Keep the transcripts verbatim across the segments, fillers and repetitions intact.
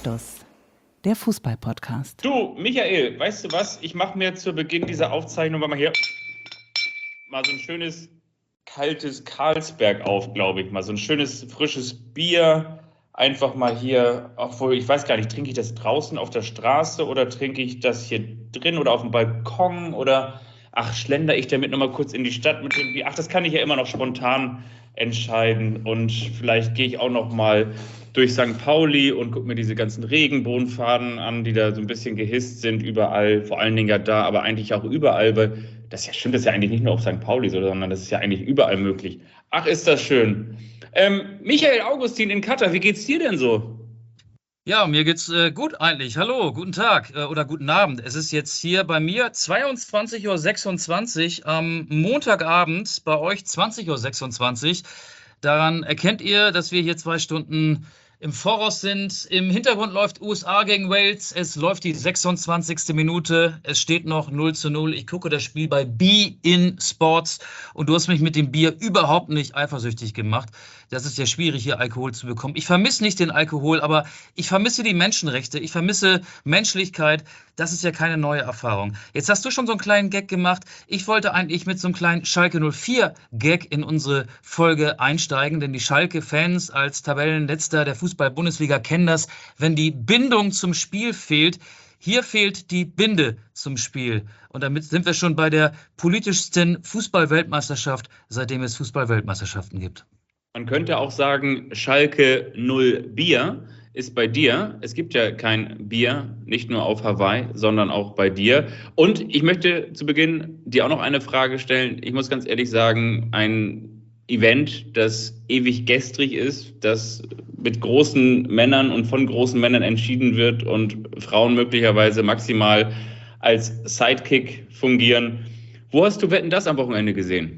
Anstoß, der Fußball-Podcast. Du, Michael, weißt du was? Ich mache mir zu Beginn dieser Aufzeichnung mal hier mal so ein schönes kaltes Carlsberg auf, glaube ich. Mal so ein schönes frisches Bier. Einfach mal hier, obwohl ich weiß gar nicht, trinke ich das draußen auf der Straße oder trinke ich das hier drin oder auf dem Balkon oder ach, schlender ich damit nochmal kurz in die Stadt mit dem Bier? Ach, das kann ich ja immer noch spontan entscheiden und vielleicht gehe ich auch noch mal durch Sankt Pauli und gucke mir diese ganzen Regenbogenfahnen an, die da so ein bisschen gehisst sind überall, vor allen Dingen ja da, aber eigentlich auch überall, weil das ja stimmt, das ist ja eigentlich nicht nur auf Sankt Pauli so, sondern das ist ja eigentlich überall möglich. Ach, ist das schön. Ähm, Michael Augustin in Katar, wie geht's dir denn so? Ja, mir geht's äh, gut eigentlich. Hallo, guten Tag äh, oder guten Abend. Es ist jetzt hier bei mir zweiundzwanzig Uhr sechsundzwanzig am Montagabend, bei euch zwanzig Uhr sechsundzwanzig. Daran erkennt ihr, dass wir hier zwei Stunden im Voraus sind. Im Hintergrund läuft U S A gegen Wales. Es läuft die sechsundzwanzigste Minute. Es steht noch null zu null. Ich gucke das Spiel bei beIN Sports und du hast mich mit dem Bier überhaupt nicht eifersüchtig gemacht. Das ist ja schwierig, hier Alkohol zu bekommen. Ich vermisse nicht den Alkohol, aber ich vermisse die Menschenrechte. Ich vermisse Menschlichkeit. Das ist ja keine neue Erfahrung. Jetzt hast du schon so einen kleinen Gag gemacht. Ich wollte eigentlich mit so einem kleinen Schalke null vier Gag in unsere Folge einsteigen, denn die Schalke-Fans als Tabellenletzter der Fußball-Bundesliga kennen das, wenn die Bindung zum Spiel fehlt. Hier fehlt die Binde zum Spiel. Und damit sind wir schon bei der politischsten Fußball-Weltmeisterschaft, seitdem es Fußball-Weltmeisterschaften gibt. Man könnte auch sagen, Schalke null Bier ist bei dir. Es gibt ja kein Bier, nicht nur auf Hawaii, sondern auch bei dir. Und ich möchte zu Beginn dir auch noch eine Frage stellen. Ich muss ganz ehrlich sagen, ein Event, das ewig gestrig ist, das mit großen Männern und von großen Männern entschieden wird und Frauen möglicherweise maximal als Sidekick fungieren. Wo hast du Wetten, das am Wochenende gesehen?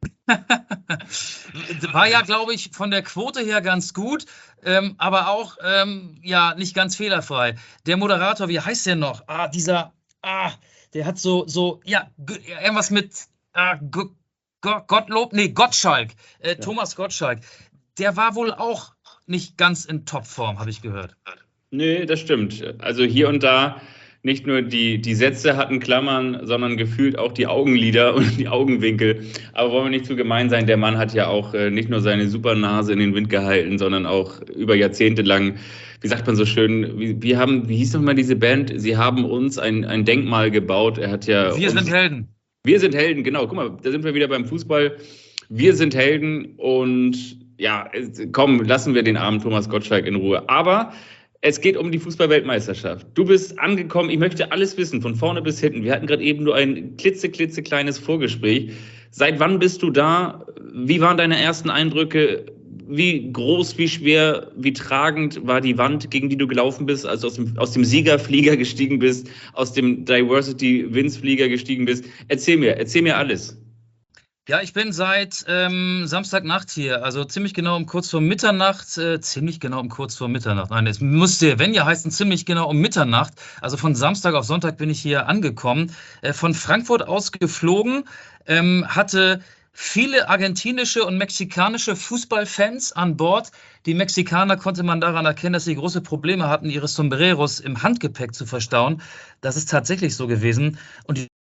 War ja, glaube ich, von der Quote her ganz gut, ähm, aber auch ähm, ja nicht ganz fehlerfrei. Der Moderator, wie heißt der noch? Ah, dieser, ah, der hat so, so, ja, irgendwas mit ah, G G Gottlob, nee, Gottschalk, äh, ja. Thomas Gottschalk. Der war wohl auch nicht ganz in Topform, habe ich gehört. Nee, das stimmt. Also hier und da nicht nur die, die Sätze hatten Klammern, sondern gefühlt auch die Augenlider und die Augenwinkel. Aber wollen wir nicht zu gemein sein, der Mann hat ja auch äh, nicht nur seine Supernase in den Wind gehalten, sondern auch über Jahrzehnte lang, wie sagt man so schön, wie, wir haben, wie hieß noch mal diese Band? Sie haben uns ein, ein Denkmal gebaut. Er hat ja. Wir uns, sind Helden. Wir sind Helden, genau. Guck mal, da sind wir wieder beim Fußball. Wir sind Helden und ja, komm, lassen wir den armen Thomas Gottschalk in Ruhe. Aber es geht um die Fußball-Weltmeisterschaft. Du bist angekommen, ich möchte alles wissen, von vorne bis hinten. Wir hatten gerade eben nur ein klitze, klitze kleines Vorgespräch. Seit wann bist du da? Wie waren deine ersten Eindrücke? Wie groß, wie schwer, wie tragend war die Wand, gegen die du gelaufen bist, als du aus dem, aus dem Siegerflieger gestiegen bist, aus dem Diversity-Wins-Flieger gestiegen bist? Erzähl mir, erzähl mir alles. Ja, ich bin seit ähm, Samstagnacht hier, also ziemlich genau um kurz vor Mitternacht, äh, ziemlich genau um kurz vor Mitternacht. Nein, es musste, wenn ja, heißen ziemlich genau um Mitternacht. Also von Samstag auf Sonntag bin ich hier angekommen, äh, von Frankfurt aus geflogen, ähm, hatte viele argentinische und mexikanische Fußballfans an Bord. Die Mexikaner konnte man daran erkennen, dass sie große Probleme hatten, ihre Sombreros im Handgepäck zu verstauen. Das ist tatsächlich so gewesen. Und die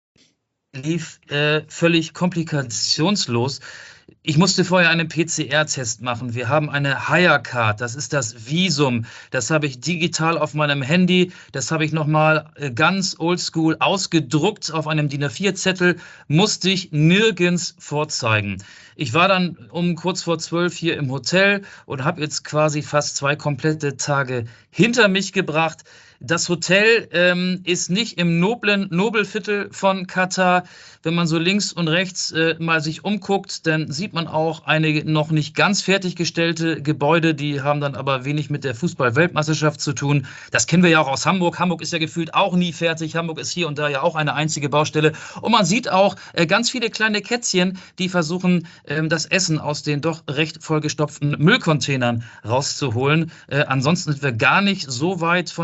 lief äh, völlig komplikationslos. Ich musste vorher einen P C R-Test machen. Wir haben eine Hire-Card, das ist das Visum. Das habe ich digital auf meinem Handy. Das habe ich nochmal äh, ganz oldschool ausgedruckt auf einem DIN A vier Zettel. Musste ich nirgends vorzeigen. Ich war dann um kurz vor zwölf hier im Hotel und habe jetzt quasi fast zwei komplette Tage hinter mich gebracht. Das Hotel ähm, ist nicht im noblen Nobelviertel von Katar. Wenn man so links und rechts äh, mal sich umguckt, dann sieht man auch einige noch nicht ganz fertiggestellte Gebäude, die haben dann aber wenig mit der Fußball-Weltmeisterschaft zu tun. Das kennen wir ja auch aus Hamburg. Hamburg ist ja gefühlt auch nie fertig. Hamburg ist hier und da ja auch eine einzige Baustelle. Und man sieht auch äh, ganz viele kleine Kätzchen, die versuchen, ähm, das Essen aus den doch recht vollgestopften Müllcontainern rauszuholen. Äh, ansonsten sind wir gar nicht so weit von der Hafen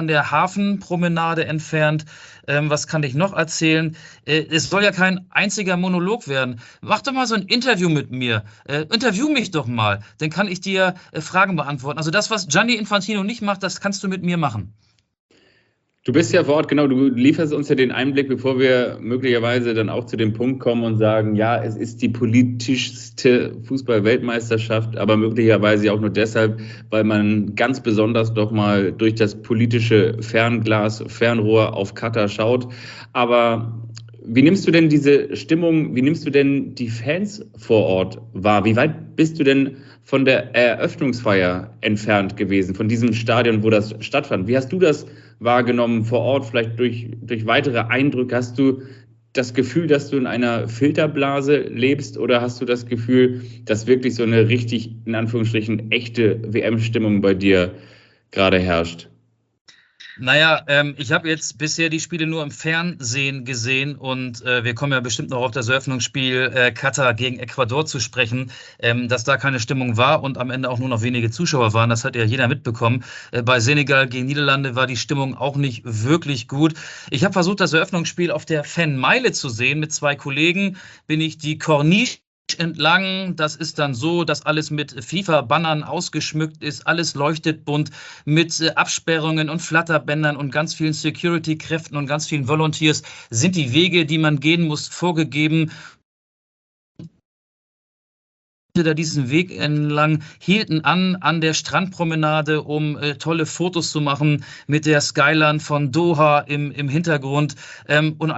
Hafenpromenade entfernt. Ähm, was kann ich noch erzählen? Äh, es soll ja kein einziger Monolog werden. Mach doch mal so ein Interview mit mir. Äh, interview mich doch mal. Dann kann ich dir äh, Fragen beantworten. Also das, was Gianni Infantino nicht macht, das kannst du mit mir machen. Du bist ja vor Ort, genau, du lieferst uns ja den Einblick, bevor wir möglicherweise dann auch zu dem Punkt kommen und sagen, ja, es ist die politischste Fußball-Weltmeisterschaft, aber möglicherweise auch nur deshalb, weil man ganz besonders doch mal durch das politische Fernglas, Fernrohr auf Katar schaut. Aber wie nimmst du denn diese Stimmung, wie nimmst du denn die Fans vor Ort wahr? Wie weit bist du denn von der Eröffnungsfeier entfernt gewesen, von diesem Stadion, wo das stattfand? Wie hast du das wahrgenommen vor Ort, vielleicht durch, durch weitere Eindrücke? Hast du das Gefühl, dass du in einer Filterblase lebst, oder hast du das Gefühl, dass wirklich so eine richtig, in Anführungsstrichen, echte W M-Stimmung bei dir gerade herrscht? Naja, ähm, ich habe jetzt bisher die Spiele nur im Fernsehen gesehen und äh, wir kommen ja bestimmt noch auf das Eröffnungsspiel äh, Katar gegen Ecuador zu sprechen, ähm, dass da keine Stimmung war und am Ende auch nur noch wenige Zuschauer waren. Das hat ja jeder mitbekommen. Äh, bei Senegal gegen Niederlande war die Stimmung auch nicht wirklich gut. Ich habe versucht, das Eröffnungsspiel auf der Fanmeile zu sehen. Mit zwei Kollegen bin ich die Corniche entlang. Das ist dann so, dass alles mit FIFA-Bannern ausgeschmückt ist. Alles leuchtet bunt mit äh, Absperrungen und Flatterbändern und ganz vielen Security-Kräften und ganz vielen Volunteers sind die Wege, die man gehen muss, vorgegeben. Da diesen Weg entlang hielten an an der Strandpromenade, um äh, tolle Fotos zu machen mit der Skyline von Doha im, im Hintergrund. Ähm, und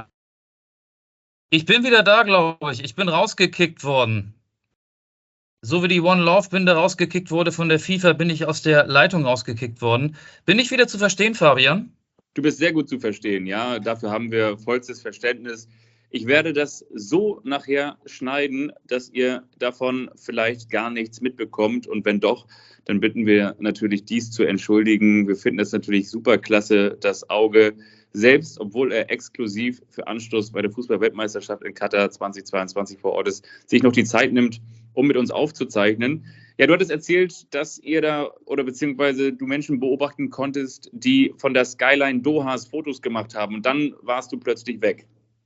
ich bin wieder da, glaube ich. Ich bin rausgekickt worden. So wie die One Love Binde rausgekickt wurde von der FIFA, bin ich aus der Leitung rausgekickt worden. Bin ich wieder zu verstehen, Fabian? Du bist sehr gut zu verstehen, ja. Dafür haben wir vollstes Verständnis. Ich werde das so nachher schneiden, dass ihr davon vielleicht gar nichts mitbekommt. Und wenn doch, dann bitten wir natürlich, dies zu entschuldigen. Wir finden es natürlich super klasse, das Auge selbst, obwohl er exklusiv für Anstoß bei der Fußball-Weltmeisterschaft in Katar zweitausendzweiundzwanzig vor Ort ist, sich noch die Zeit nimmt, um mit uns aufzuzeichnen. Ja, du hattest erzählt, dass ihr da oder beziehungsweise du Menschen beobachten konntest, die von der Skyline Dohas Fotos gemacht haben, und dann warst du plötzlich weg.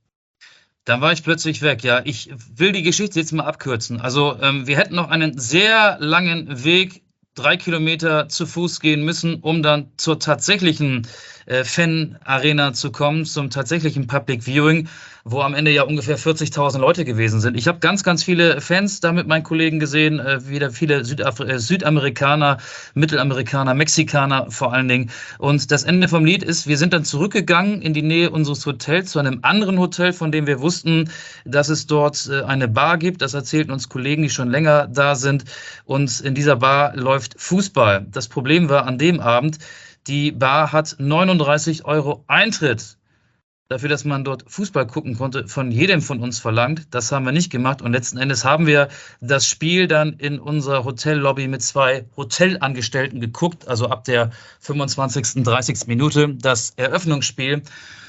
Dann war ich plötzlich weg, ja. Ich will die Geschichte jetzt mal abkürzen. Also ähm, wir hätten noch einen sehr langen Weg, drei Kilometer zu Fuß gehen müssen, um dann zur tatsächlichen äh, Fan-Arena zu kommen, zum tatsächlichen Public Viewing, wo am Ende ja ungefähr vierzigtausend Leute gewesen sind. Ich habe ganz, ganz viele Fans da mit meinen Kollegen gesehen, äh, wieder viele Südaf- äh, Südamerikaner, Mittelamerikaner, Mexikaner vor allen Dingen. Und das Ende vom Lied ist, wir sind dann zurückgegangen in die Nähe unseres Hotels, zu einem anderen Hotel, von dem wir wussten, dass es dort äh, eine Bar gibt. Das erzählten uns Kollegen, die schon länger da sind. Und in dieser Bar läuft Fußball. Das Problem war an dem Abend, die Bar hat neununddreißig Euro Eintritt dafür, dass man dort Fußball gucken konnte, von jedem von uns verlangt. Das haben wir nicht gemacht. Und letzten Endes haben wir das Spiel dann in unserer Hotellobby mit zwei Hotelangestellten geguckt, also ab der fünfundzwanzigsten, dreißigsten Minute das Eröffnungsspiel.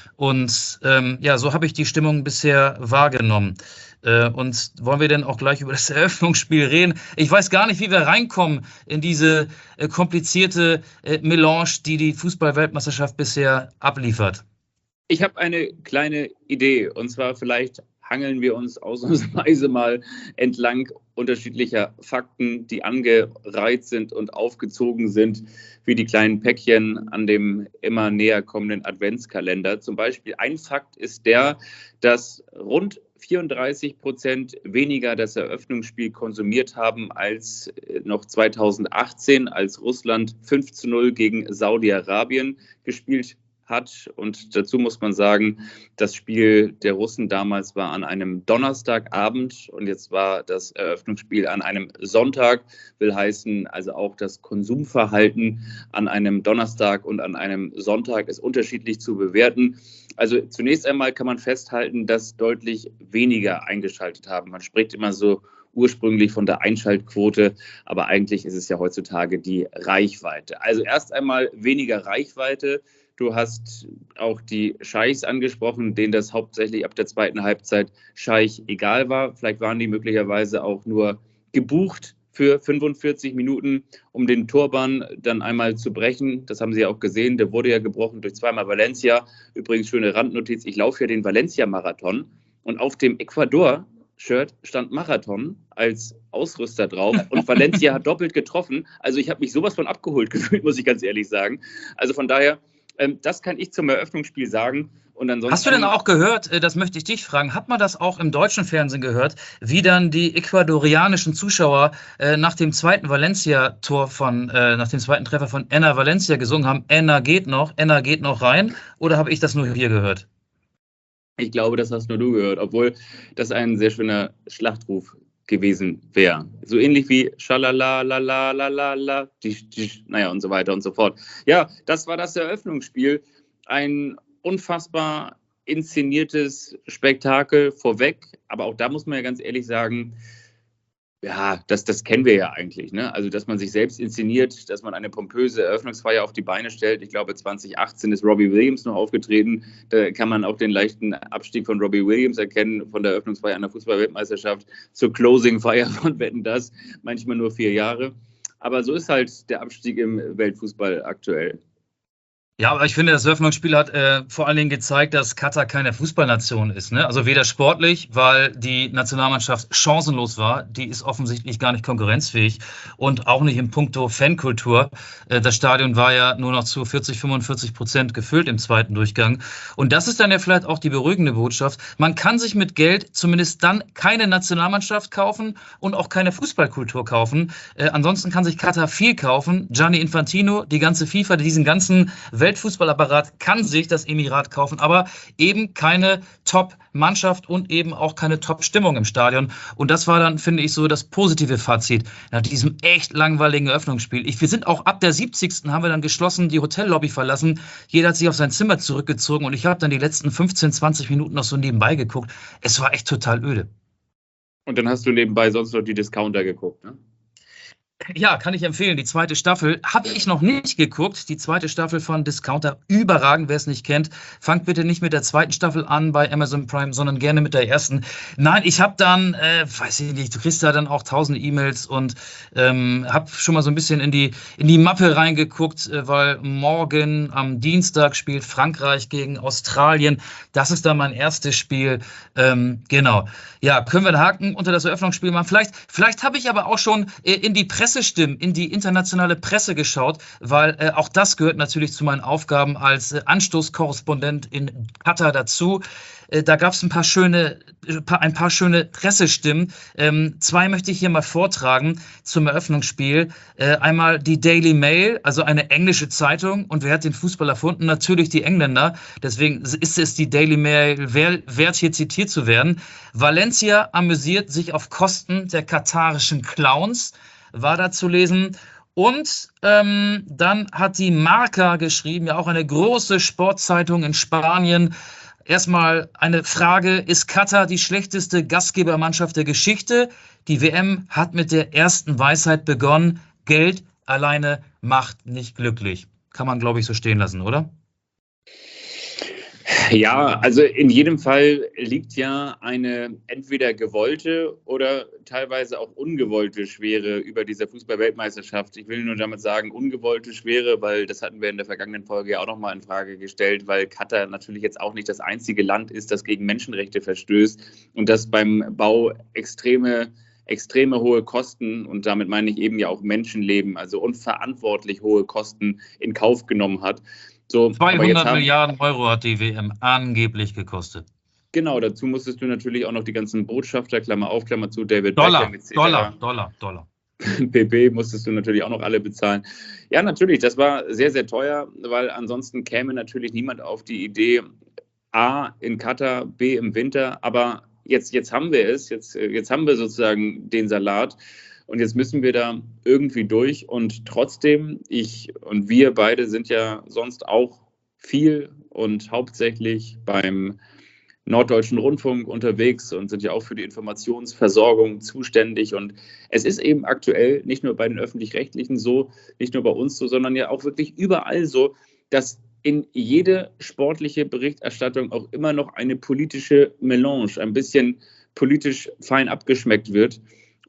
Und ähm, ja, so habe ich die Stimmung bisher wahrgenommen. Äh, und wollen wir denn auch gleich über das Eröffnungsspiel reden? Ich weiß gar nicht, wie wir reinkommen in diese äh, komplizierte äh, Melange, die die Fußball-Weltmeisterschaft bisher abliefert. Ich habe eine kleine Idee, und zwar vielleicht hangeln wir uns ausnahmsweise mal entlang unterschiedlicher Fakten, die angereiht sind und aufgezogen sind, wie die kleinen Päckchen an dem immer näher kommenden Adventskalender. Zum Beispiel ein Fakt ist der, dass rund vierunddreißig Prozent weniger das Eröffnungsspiel konsumiert haben als noch zweitausendachtzehn, als Russland fünf zu null gegen Saudi-Arabien gespielt hat. Und dazu muss man sagen, das Spiel der Russen damals war an einem Donnerstagabend und jetzt war das Eröffnungsspiel an einem Sonntag. Will heißen, also auch das Konsumverhalten an einem Donnerstag und an einem Sonntag ist unterschiedlich zu bewerten. Also zunächst einmal kann man festhalten, dass deutlich weniger eingeschaltet haben. Man spricht immer so ursprünglich von der Einschaltquote, aber eigentlich ist es ja heutzutage die Reichweite. Also erst einmal weniger Reichweite. Du hast auch die Scheichs angesprochen, denen das hauptsächlich ab der zweiten Halbzeit Scheich egal war. Vielleicht waren die möglicherweise auch nur gebucht für fünfundvierzig Minuten, um den Turban dann einmal zu brechen. Das haben Sie ja auch gesehen. Der wurde ja gebrochen durch zweimal Valencia. Übrigens, schöne Randnotiz, ich laufe ja den Valencia-Marathon und auf dem Ecuador-Shirt stand Marathon als Ausrüster drauf und Valencia hat doppelt getroffen. Also ich habe mich sowas von abgeholt gefühlt, muss ich ganz ehrlich sagen. Also von daher, ähm, das kann ich zum Eröffnungsspiel sagen. Und ansonsten, hast du denn auch gehört, das möchte ich dich fragen, hat man das auch im deutschen Fernsehen gehört, wie dann die ecuadorianischen Zuschauer äh, nach dem zweiten Valencia-Tor von, äh, nach dem zweiten Treffer von Enner Valencia gesungen haben, Enner geht noch, Enner geht noch rein? Oder habe ich das nur hier gehört? Ich glaube, das hast nur du gehört, obwohl das ein sehr schöner Schlachtruf gewesen wäre. So ähnlich wie Schalala, la la la la la, naja und so weiter und so fort. Ja, das war das Eröffnungsspiel. Ein unfassbar inszeniertes Spektakel vorweg, aber auch da muss man ja ganz ehrlich sagen, ja, das, das kennen wir ja eigentlich, ne? Also, dass man sich selbst inszeniert, dass man eine pompöse Eröffnungsfeier auf die Beine stellt. Ich glaube, zwanzig achtzehn ist Robbie Williams noch aufgetreten. Da kann man auch den leichten Abstieg von Robbie Williams erkennen, von der Eröffnungsfeier an der Fußball-Weltmeisterschaft zur Closing-Feier von Wetten, das. Manchmal nur vier Jahre. Aber so ist halt der Abstieg im Weltfußball aktuell. Ja, aber ich finde, das Eröffnungsspiel hat äh, vor allen Dingen gezeigt, dass Katar keine Fußballnation ist. Ne? Also weder sportlich, weil die Nationalmannschaft chancenlos war, die ist offensichtlich gar nicht konkurrenzfähig und auch nicht in puncto Fankultur. Äh, das Stadion war ja nur noch zu vierzig, fünfundvierzig Prozent gefüllt im zweiten Durchgang. Und das ist dann ja vielleicht auch die beruhigende Botschaft. Man kann sich mit Geld zumindest dann keine Nationalmannschaft kaufen und auch keine Fußballkultur kaufen. Äh, ansonsten kann sich Katar viel kaufen. Gianni Infantino, die ganze FIFA, diesen ganzen Weltfußballapparat kann sich das Emirat kaufen, aber eben keine Top-Mannschaft und eben auch keine Top-Stimmung im Stadion. Und das war dann, finde ich, so das positive Fazit nach diesem echt langweiligen Eröffnungsspiel. Ich, wir sind auch ab der siebzigsten haben wir dann geschlossen die Hotellobby verlassen. Jeder hat sich auf sein Zimmer zurückgezogen und ich habe dann die letzten fünfzehn, zwanzig Minuten noch so nebenbei geguckt. Es war echt total öde. Und dann hast du nebenbei sonst noch die Discounter geguckt, ne? Ja, kann ich empfehlen. Die zweite Staffel habe ich noch nicht geguckt. Die zweite Staffel von Discounter, überragend, wer es nicht kennt. Fangt bitte nicht mit der zweiten Staffel an bei Amazon Prime, sondern gerne mit der ersten. Nein, ich habe dann, äh, weiß ich nicht, du kriegst da dann auch tausend E-Mails und ähm, habe schon mal so ein bisschen in die, in die Mappe reingeguckt, äh, weil morgen am Dienstag spielt Frankreich gegen Australien. Das ist dann mein erstes Spiel. Ähm, genau. Ja, können wir einen Haken unter das Eröffnungsspiel machen? Vielleicht, vielleicht habe ich aber auch schon äh, in die Presse Pressestimmen, in die internationale Presse geschaut, weil äh, auch das gehört natürlich zu meinen Aufgaben als äh, Anstoßkorrespondent in Katar dazu. Äh, da gab es ein paar schöne, ein paar schöne Pressestimmen. Ähm, zwei möchte ich hier mal vortragen zum Eröffnungsspiel. Äh, einmal die Daily Mail, also eine englische Zeitung. Und wer hat den Fußball erfunden? Natürlich die Engländer. Deswegen ist es die Daily Mail wert, hier zitiert zu werden. Valencia amüsiert sich auf Kosten der katarischen Clowns, war da zu lesen. Und ähm, dann hat die Marca geschrieben, ja auch eine große Sportzeitung in Spanien. Erstmal eine Frage, ist Katar die schlechteste Gastgebermannschaft der Geschichte? Die W M hat mit der ersten Weisheit begonnen. Geld alleine macht nicht glücklich. Kann man, glaube ich, so stehen lassen, oder? Ja, also in jedem Fall liegt ja eine entweder gewollte oder teilweise auch ungewollte Schwere über dieser Fußball-Weltmeisterschaft. Ich will nur damit sagen, ungewollte Schwere, weil das hatten wir in der vergangenen Folge ja auch nochmal in Frage gestellt, weil Katar natürlich jetzt auch nicht das einzige Land ist, das gegen Menschenrechte verstößt und das beim Bau extreme extreme hohe Kosten, und damit meine ich eben ja auch Menschenleben, also unverantwortlich hohe Kosten in Kauf genommen hat. So, zweihundert haben, Milliarden Euro hat die W M angeblich gekostet. Genau, dazu musstest du natürlich auch noch die ganzen Botschafter, Klammer auf, Klammer zu, David Dollar, Beckham et cetera. Dollar, Dollar, Dollar. P P musstest du natürlich auch noch alle bezahlen. Ja, natürlich, das war sehr, sehr teuer, weil ansonsten käme natürlich niemand auf die Idee, A, in Katar, B, im Winter, aber jetzt, jetzt haben wir es, jetzt, jetzt haben wir sozusagen den Salat. Und jetzt müssen wir da irgendwie durch. Und trotzdem, ich und wir beide sind ja sonst auch viel und hauptsächlich beim Norddeutschen Rundfunk unterwegs und sind ja auch für die Informationsversorgung zuständig. Und es ist eben aktuell nicht nur bei den Öffentlich-Rechtlichen so, nicht nur bei uns so, sondern ja auch wirklich überall so, dass in jede sportliche Berichterstattung auch immer noch eine politische Melange, ein bisschen politisch fein abgeschmeckt wird.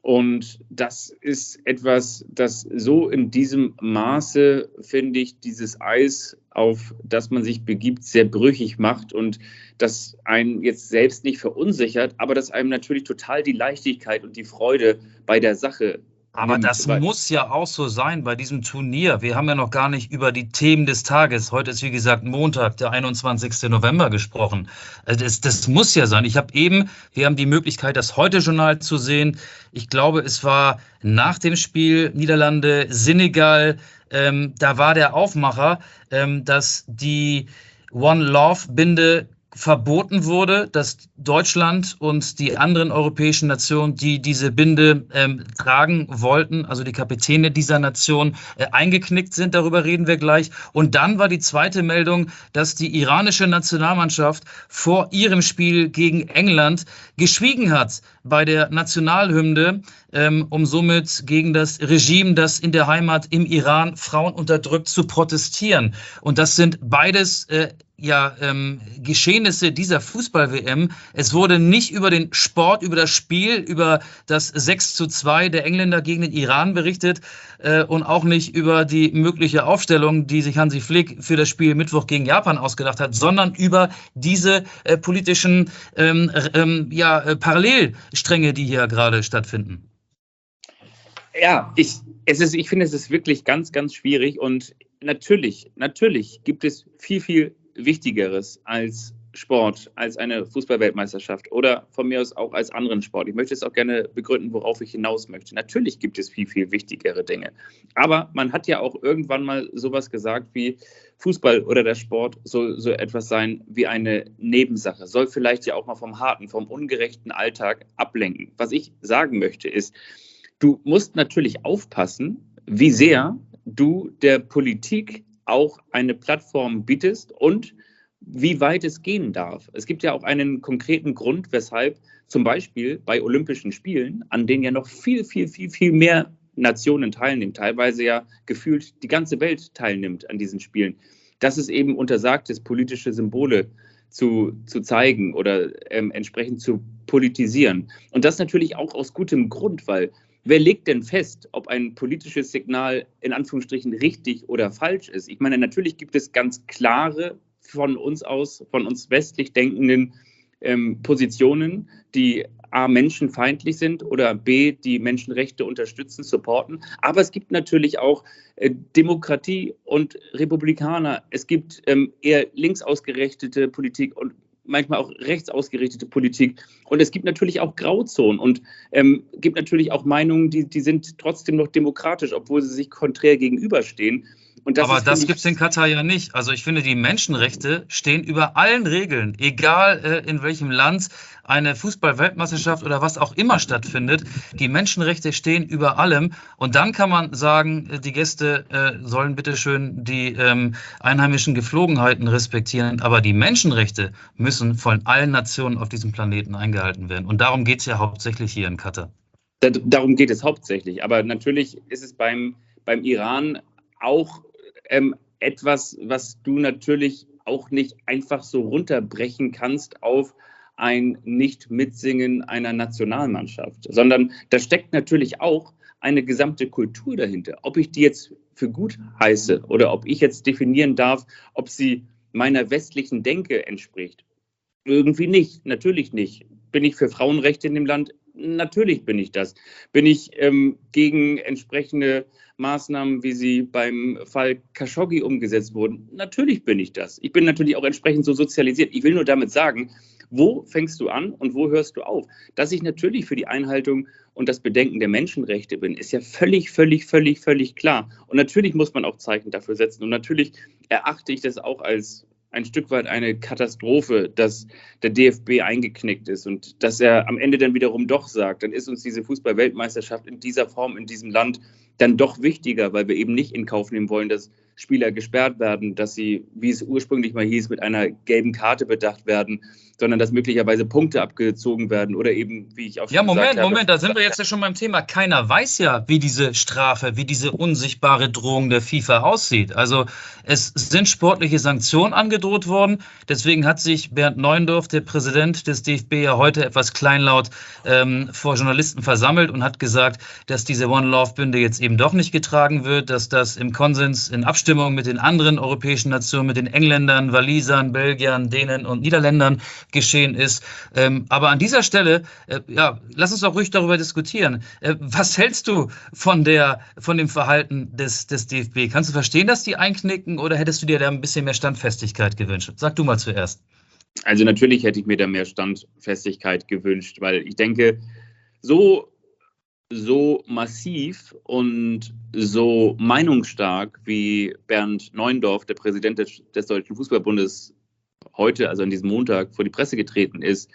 Und das ist etwas, das so in diesem Maße, finde ich, dieses Eis, auf das man sich begibt, sehr brüchig macht und das einen jetzt selbst nicht verunsichert, aber das einem natürlich total die Leichtigkeit und die Freude bei der Sache Aber nimmt. das muss ja auch so sein bei diesem Turnier. Wir haben ja noch gar nicht über die Themen des Tages, heute ist wie gesagt Montag, der einundzwanzigste November gesprochen. Das, das muss ja sein. Ich habe eben, wir haben die Möglichkeit, das Heute-Journal zu sehen. Ich glaube, es war nach dem Spiel Niederlande-Senegal, ähm, da war der Aufmacher, ähm, dass die One Love-Binde verboten wurde, dass Deutschland und die anderen europäischen Nationen, die diese Binde ähm, tragen wollten, also die Kapitäne dieser Nation, äh, eingeknickt sind. Darüber reden wir gleich. Und dann war die zweite Meldung, dass die iranische Nationalmannschaft vor ihrem Spiel gegen England geschwiegen hat bei der Nationalhymne, ähm, um somit gegen das Regime, das in der Heimat im Iran Frauen unterdrückt, zu protestieren. Und das sind beides äh, ja, ähm, Geschehnisse dieser Fußball-W M. Es wurde nicht über den Sport, über das Spiel, über das sechs zu zwei der Engländer gegen den Iran berichtet äh, und auch nicht über die mögliche Aufstellung, die sich Hansi Flick für das Spiel Mittwoch gegen Japan ausgedacht hat, sondern über diese äh, politischen ähm, ähm, ja, äh, Parallelstränge, die hier gerade stattfinden. Ja, ich, es ist, ich finde, es ist wirklich ganz, ganz schwierig und natürlich, natürlich gibt es viel, viel Wichtigeres als Sport, als eine Fußball-Weltmeisterschaft oder von mir aus auch als anderen Sport. Ich möchte es auch gerne begründen, worauf ich hinaus möchte. Natürlich gibt es viel, viel wichtigere Dinge. Aber man hat ja auch irgendwann mal sowas gesagt wie Fußball oder der Sport soll so etwas sein wie eine Nebensache, soll vielleicht ja auch mal vom harten, vom ungerechten Alltag ablenken. Was ich sagen möchte ist, du musst natürlich aufpassen, wie sehr du der Politik auch eine Plattform bietest und wie weit es gehen darf. Es gibt ja auch einen konkreten Grund, weshalb zum Beispiel bei Olympischen Spielen, an denen ja noch viel, viel, viel, viel mehr Nationen teilnehmen, teilweise ja gefühlt die ganze Welt teilnimmt an diesen Spielen, dass es eben untersagt ist, politische Symbole zu, zu zeigen oder ähm, entsprechend zu politisieren. Und das natürlich auch aus gutem Grund, weil wer legt denn fest, ob ein politisches Signal in Anführungsstrichen richtig oder falsch ist? Ich meine, natürlich gibt es ganz klare von uns aus, von uns westlich denkenden ähm, Positionen, die A, menschenfeindlich sind oder B, die Menschenrechte unterstützen, supporten. Aber es gibt natürlich auch äh, Demokratie und Republikaner. Es gibt ähm, eher links ausgerichtete Politik und manchmal auch rechtsausgerichtete Politik. Und es gibt natürlich auch Grauzonen und ähm, gibt natürlich auch Meinungen, die, die sind trotzdem noch demokratisch, obwohl sie sich konträr gegenüberstehen. Und das Aber ist, das ich, gibt es in Katar ja nicht. Also ich finde, die Menschenrechte stehen über allen Regeln, egal äh, in welchem Land eine Fußball-Weltmeisterschaft oder was auch immer stattfindet. Die Menschenrechte stehen über allem. Und dann kann man sagen, die Gäste äh, sollen bitteschön die ähm, einheimischen Geflogenheiten respektieren. Aber die Menschenrechte müssen von allen Nationen auf diesem Planeten eingehalten werden. Und darum geht es ja hauptsächlich hier in Katar. Darum geht es hauptsächlich. Aber natürlich ist es beim, beim Iran auch ähm, etwas, was du natürlich auch nicht einfach so runterbrechen kannst auf ein Nicht-Mitsingen einer Nationalmannschaft, sondern da steckt natürlich auch eine gesamte Kultur dahinter. Ob ich die jetzt für gut heiße oder ob ich jetzt definieren darf, ob sie meiner westlichen Denke entspricht. Irgendwie nicht, natürlich nicht. Bin ich für Frauenrechte in dem Land? Natürlich bin ich das. Bin ich ähm, gegen entsprechende Maßnahmen, wie sie beim Fall Khashoggi umgesetzt wurden? Natürlich bin ich das. Ich bin natürlich auch entsprechend so sozialisiert. Ich will nur damit sagen, wo fängst du an und wo hörst du auf? Dass ich natürlich für die Einhaltung und das Bedenken der Menschenrechte bin, ist ja völlig, völlig, völlig, völlig klar. Und natürlich muss man auch Zeichen dafür setzen. Und natürlich erachte ich das auch als ein Stück weit eine Katastrophe, dass der D F B eingeknickt ist und dass er am Ende dann wiederum doch sagt, dann ist uns diese Fußball-Weltmeisterschaft in dieser Form, in diesem Land dann doch wichtiger, weil wir eben nicht in Kauf nehmen wollen, dass Spieler gesperrt werden, dass sie, wie es ursprünglich mal hieß, mit einer gelben Karte bedacht werden, sondern dass möglicherweise Punkte abgezogen werden oder eben, wie ich auch schon Ja, gesagt Moment, habe. Moment, da sind wir jetzt ja schon beim Thema. Keiner weiß ja, wie diese Strafe, wie diese unsichtbare Drohung der FIFA aussieht. Also es sind sportliche Sanktionen angedroht worden. Deswegen hat sich Bernd Neuendorf, der Präsident des D F B, ja heute etwas kleinlaut ähm, vor Journalisten versammelt und hat gesagt, dass diese One-Love-Binde jetzt eben doch nicht getragen wird, dass das im Konsens, in Abstimmung mit den anderen europäischen Nationen, mit den Engländern, Walisern, Belgiern, Dänen und Niederländern geschehen ist. Ähm, aber an dieser Stelle, äh, ja, lass uns doch ruhig darüber diskutieren. Äh, was hältst du von der, von dem Verhalten des, des D F B? Kannst du verstehen, dass die einknicken, oder hättest du dir da ein bisschen mehr Standfestigkeit gewünscht? Sag du mal zuerst. Also natürlich hätte ich mir da mehr Standfestigkeit gewünscht, weil ich denke, so, so massiv und so meinungsstark wie Bernd Neuendorf, der Präsident des, des Deutschen Fußballbundes, heute, also an diesem Montag, vor die Presse getreten ist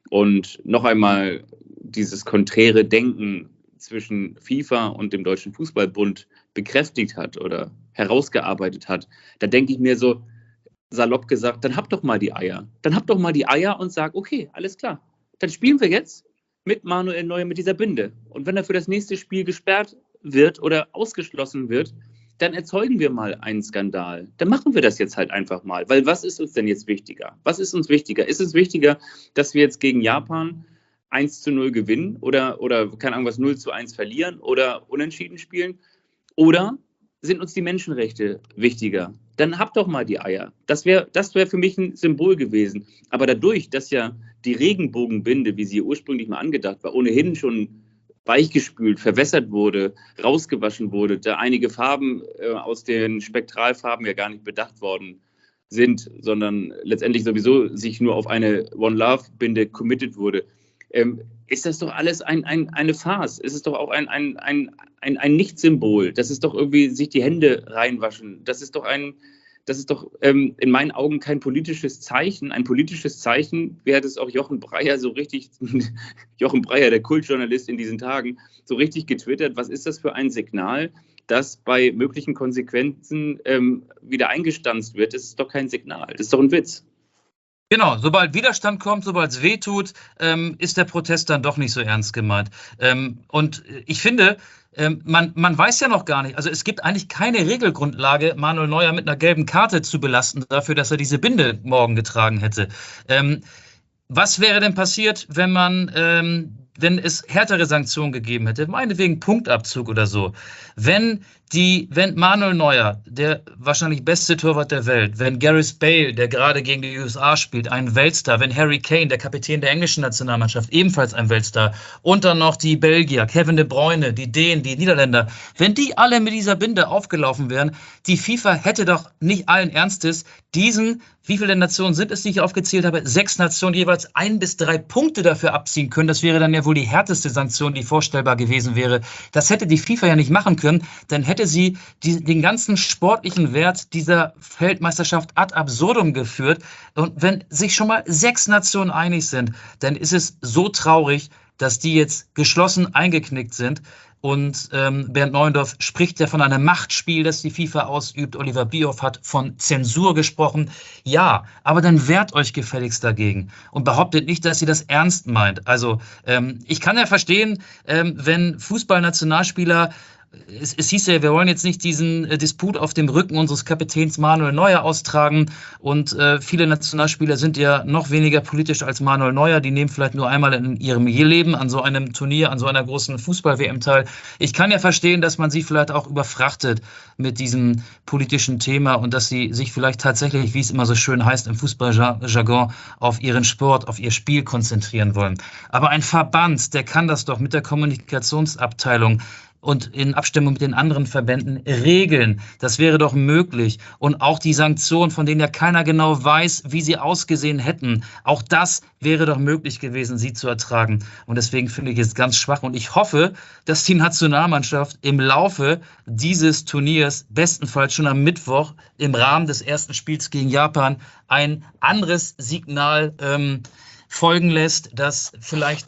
und noch einmal dieses konträre Denken zwischen FIFA und dem Deutschen Fußballbund bekräftigt hat oder herausgearbeitet hat, da denke ich mir so, salopp gesagt, dann habt doch mal die Eier. Dann habt doch mal die Eier und sagt, okay, alles klar, dann spielen wir jetzt mit Manuel Neuer mit dieser Binde. Und wenn er für das nächste Spiel gesperrt wird oder ausgeschlossen wird, dann erzeugen wir mal einen Skandal. Dann machen wir das jetzt halt einfach mal. Weil was ist uns denn jetzt wichtiger? Was ist uns wichtiger? Ist es wichtiger, dass wir jetzt gegen Japan eins zu null gewinnen oder, oder keine Ahnung was, null zu eins verlieren oder unentschieden spielen? Oder sind uns die Menschenrechte wichtiger? Dann habt doch mal die Eier. Das wäre das wär für mich ein Symbol gewesen. Aber dadurch, dass ja die Regenbogenbinde, wie sie ursprünglich mal angedacht war, ohnehin schon weichgespült, verwässert wurde, rausgewaschen wurde, da einige Farben äh, aus den Spektralfarben ja gar nicht bedacht worden sind, sondern letztendlich sowieso sich nur auf eine One-Love-Binde committed wurde, ähm, ist das doch alles ein, ein, eine Farce. Es ist doch auch ein, ein, ein, ein, ein Nicht-Symbol. Das ist doch irgendwie sich die Hände reinwaschen. Das ist doch ein, das ist doch ähm, in meinen Augen kein politisches Zeichen. Ein politisches Zeichen, wie hat es auch Jochen Breyer so richtig, Jochen Breyer, der Kultjournalist in diesen Tagen, so richtig getwittert. Was ist das für ein Signal, das bei möglichen Konsequenzen ähm, wieder eingestanzt wird? Das ist doch kein Signal. Das ist doch ein Witz. Genau, sobald Widerstand kommt, sobald es weh tut, ähm, ist der Protest dann doch nicht so ernst gemeint. Ähm, und ich finde, ähm, man, man weiß ja noch gar nicht, also es gibt eigentlich keine Regelgrundlage, Manuel Neuer mit einer gelben Karte zu belasten dafür, dass er diese Binde morgen getragen hätte. Ähm, was wäre denn passiert, wenn man, ähm, wenn es härtere Sanktionen gegeben hätte, meinetwegen Punktabzug oder so? Wenn die, wenn Manuel Neuer, der wahrscheinlich beste Torwart der Welt, wenn Gareth Bale, der gerade gegen die U S A spielt, ein Weltstar, wenn Harry Kane, der Kapitän der englischen Nationalmannschaft, ebenfalls ein Weltstar, und dann noch die Belgier, Kevin De Bruyne, die Dänen, die Niederländer, wenn die alle mit dieser Binde aufgelaufen wären, die FIFA hätte doch nicht allen Ernstes diesen, wie viele Nationen sind es, die ich aufgezählt habe, sechs Nationen jeweils ein bis drei Punkte dafür abziehen können. Das wäre dann ja wohl die härteste Sanktion, die vorstellbar gewesen wäre. Das hätte die FIFA ja nicht machen können, dann hätte sie die, den ganzen sportlichen Wert dieser Weltmeisterschaft ad absurdum geführt. Und wenn sich schon mal sechs Nationen einig sind, dann ist es so traurig, dass die jetzt geschlossen eingeknickt sind. Und ähm, Bernd Neuendorf spricht ja von einem Machtspiel, das die FIFA ausübt. Oliver Bierhoff hat von Zensur gesprochen. Ja, aber dann wehrt euch gefälligst dagegen und behauptet nicht, dass ihr das ernst meint. Also ähm, ich kann ja verstehen, ähm, wenn Fußballnationalspieler, Es, es hieß ja, wir wollen jetzt nicht diesen äh, Disput auf dem Rücken unseres Kapitäns Manuel Neuer austragen. Und äh, viele Nationalspieler sind ja noch weniger politisch als Manuel Neuer. Die nehmen vielleicht nur einmal in ihrem Leben an so einem Turnier, an so einer großen Fußball-W M teil. Ich kann ja verstehen, dass man sie vielleicht auch überfrachtet mit diesem politischen Thema und dass sie sich vielleicht tatsächlich, wie es immer so schön heißt im Fußballjargon, auf ihren Sport, auf ihr Spiel konzentrieren wollen. Aber ein Verband, der kann das doch mit der Kommunikationsabteilung und in Abstimmung mit den anderen Verbänden regeln. Das wäre doch möglich. Und auch die Sanktionen, von denen ja keiner genau weiß, wie sie ausgesehen hätten, auch das wäre doch möglich gewesen, sie zu ertragen. Und deswegen finde ich es ganz schwach. Und ich hoffe, dass die Nationalmannschaft im Laufe dieses Turniers, bestenfalls schon am Mittwoch, im Rahmen des ersten Spiels gegen Japan, ein anderes Signal ähm, folgen lässt, das vielleicht dann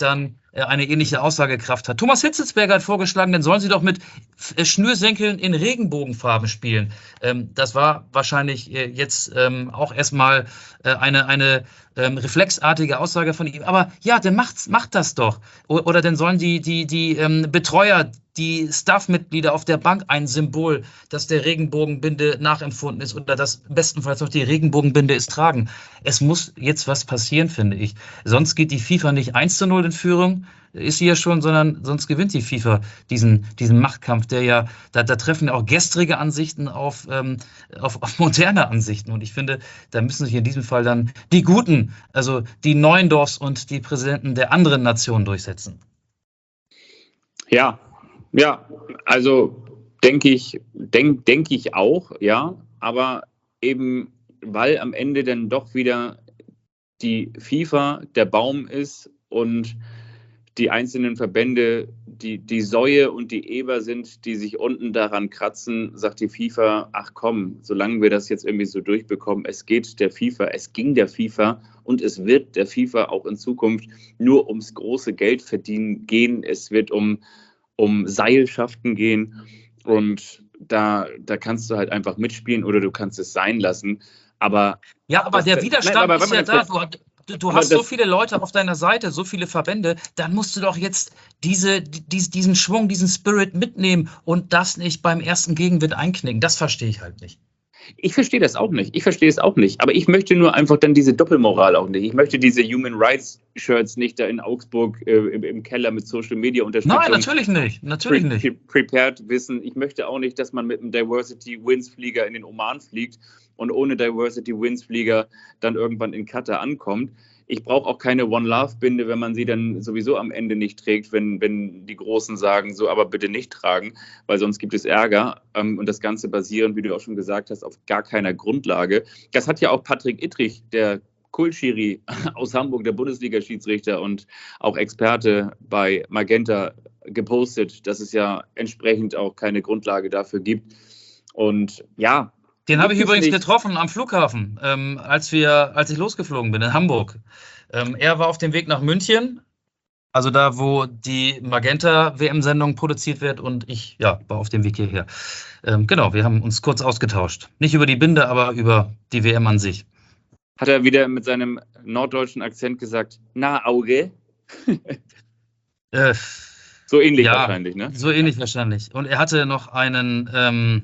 äh, eine ähnliche Aussagekraft hat. Thomas Hitzelsberger hat vorgeschlagen, dann sollen sie doch mit äh, Schnürsenkeln in Regenbogenfarben spielen. Ähm, das war wahrscheinlich äh, jetzt ähm, auch erstmal äh, eine, eine ähm, reflexartige Aussage von ihm. Aber ja, dann macht's, macht das doch. O- Oder dann sollen die, die, die ähm, Betreuer, die Staff-Mitglieder auf der Bank ein Symbol, das der Regenbogenbinde nachempfunden ist oder das bestenfalls noch die Regenbogenbinde ist, tragen. Es muss jetzt was passieren, finde ich. Sonst geht die FIFA nicht eins zu null in Führung, ist sie ja schon, sondern sonst gewinnt die FIFA diesen, diesen Machtkampf, der ja, da, da treffen ja auch gestrige Ansichten auf, ähm, auf, auf moderne Ansichten. Und ich finde, da müssen sich in diesem Fall dann die Guten, also die Neuendorfs und die Präsidenten der anderen Nationen durchsetzen. Ja, ja, also denke ich, denk, denke ich auch, ja, aber eben, weil am Ende dann doch wieder die FIFA der Baum ist und die einzelnen Verbände die, die Säue und die Eber sind, die sich unten daran kratzen, sagt die FIFA, ach komm, solange wir das jetzt irgendwie so durchbekommen, es geht der FIFA, es ging der FIFA und es wird der FIFA auch in Zukunft nur ums große Geld verdienen gehen. Es wird um um Seilschaften gehen und da, da kannst du halt einfach mitspielen oder du kannst es sein lassen. Aber ja, aber das, der Widerstand nein, aber ist ja da. kurz, Du, du aber hast so das, viele Leute auf deiner Seite, so viele Verbände, dann musst du doch jetzt diese, die, diesen Schwung, diesen Spirit mitnehmen und das nicht beim ersten Gegenwind einknicken. Das verstehe ich halt nicht. Ich verstehe das auch nicht. Ich verstehe es auch nicht. Aber ich möchte nur einfach dann diese Doppelmoral auch nicht. Ich möchte diese Human Rights Shirts nicht da in Augsburg äh, im, im Keller mit Social Media Unterstützung. Nein, natürlich nicht. Natürlich pre nicht. Prepared wissen. Ich möchte auch nicht, dass man mit einem Diversity Wins Flieger in den Oman fliegt und ohne Diversity Wins Flieger dann irgendwann in Katar ankommt. Ich brauche auch keine One Love Binde, wenn man sie dann sowieso am Ende nicht trägt, wenn, wenn die Großen sagen, so aber bitte nicht tragen, weil sonst gibt es Ärger. Ähm, und das Ganze basierend, wie du auch schon gesagt hast, auf gar keiner Grundlage. Das hat ja auch Patrick Ittrich, der Kultschiri aus Hamburg, der Bundesliga-Schiedsrichter und auch Experte bei Magenta, gepostet, dass es ja entsprechend auch keine Grundlage dafür gibt. Und ja, den habe ich übrigens nicht getroffen am Flughafen, ähm, als wir, als ich losgeflogen bin in Hamburg. Ähm, er war auf dem Weg nach München, also da, wo die Magenta-W M-Sendung produziert wird, und ich ja, war auf dem Weg hierher. Ähm, genau, wir haben uns kurz ausgetauscht. Nicht über die Binde, aber über die W M an sich. Hat er wieder mit seinem norddeutschen Akzent gesagt, na Auge? äh, so ähnlich ja, wahrscheinlich, ne? So ähnlich wahrscheinlich. Und er hatte noch einen... Ähm,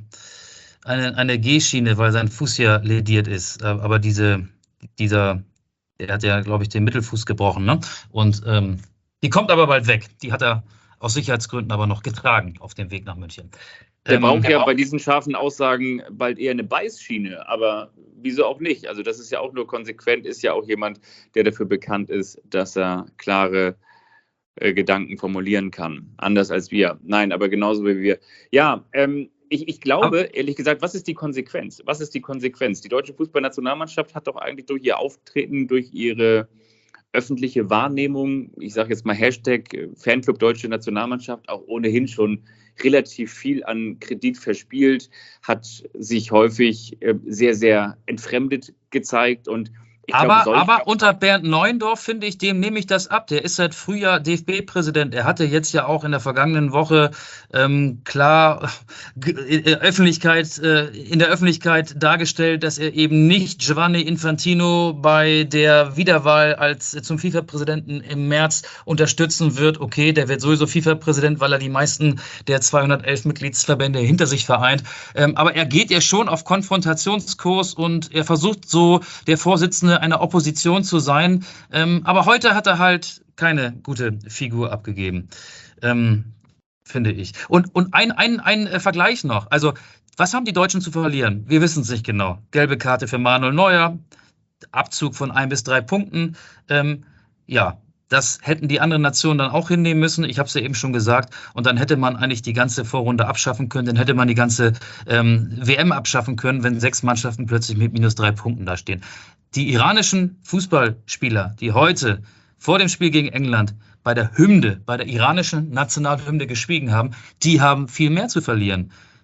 Eine, eine G-Schiene, weil sein Fuß ja lediert ist. Aber diese, dieser, der hat ja, glaube ich, den Mittelfuß gebrochen. Ne? Und ähm, die kommt aber bald weg. Die hat er aus Sicherheitsgründen aber noch getragen auf dem Weg nach München. Der ähm, braucht ja braucht bei diesen scharfen Aussagen bald eher eine Beißschiene. Aber wieso auch nicht? Also das ist ja auch nur konsequent, ist ja auch jemand, der dafür bekannt ist, dass er klare äh, Gedanken formulieren kann. Anders als wir. Nein, aber genauso wie wir. Ja, ähm, Ich, ich glaube, ehrlich gesagt, was ist die Konsequenz? Was ist die Konsequenz? Die deutsche Fußballnationalmannschaft hat doch eigentlich durch ihr Auftreten, durch ihre öffentliche Wahrnehmung, ich sage jetzt mal Hashtag Fanclub Deutsche Nationalmannschaft, auch ohnehin schon relativ viel an Kredit verspielt, hat sich häufig sehr, sehr entfremdet gezeigt und Ich aber, glaube, aber unter Bernd Neuendorf, finde ich, dem nehme ich das ab. Der ist seit Frühjahr D F B-Präsident. Er hatte jetzt ja auch in der vergangenen Woche ähm, klar in der Öffentlichkeit, äh, in der Öffentlichkeit dargestellt, dass er eben nicht Giovanni Infantino bei der Wiederwahl als äh, zum FIFA-Präsidenten im März unterstützen wird. Okay, der wird sowieso FIFA-Präsident, weil er die meisten der zweihundertelf Mitgliedsverbände hinter sich vereint. Ähm, aber er geht ja schon auf Konfrontationskurs und er versucht so, der Vorsitzende einer Opposition zu sein. Ähm, aber heute hat er halt keine gute Figur abgegeben, ähm, finde ich. Und, und ein, ein, ein Vergleich noch. Also, was haben die Deutschen zu verlieren? Wir wissen es nicht genau. Gelbe Karte für Manuel Neuer, Abzug von ein bis drei Punkten. Ähm, ja, das hätten die anderen Nationen dann auch hinnehmen müssen. Ich habe es ja eben schon gesagt. Und dann hätte man eigentlich die ganze Vorrunde abschaffen können. Dann hätte man die ganze ähm, W M abschaffen können, wenn sechs Mannschaften plötzlich mit minus drei Punkten dastehen. Die iranischen Fußballspieler, die heute vor dem Spiel gegen England bei der Hymne, bei der iranischen Nationalhymne geschwiegen haben, die haben viel mehr zu verlieren.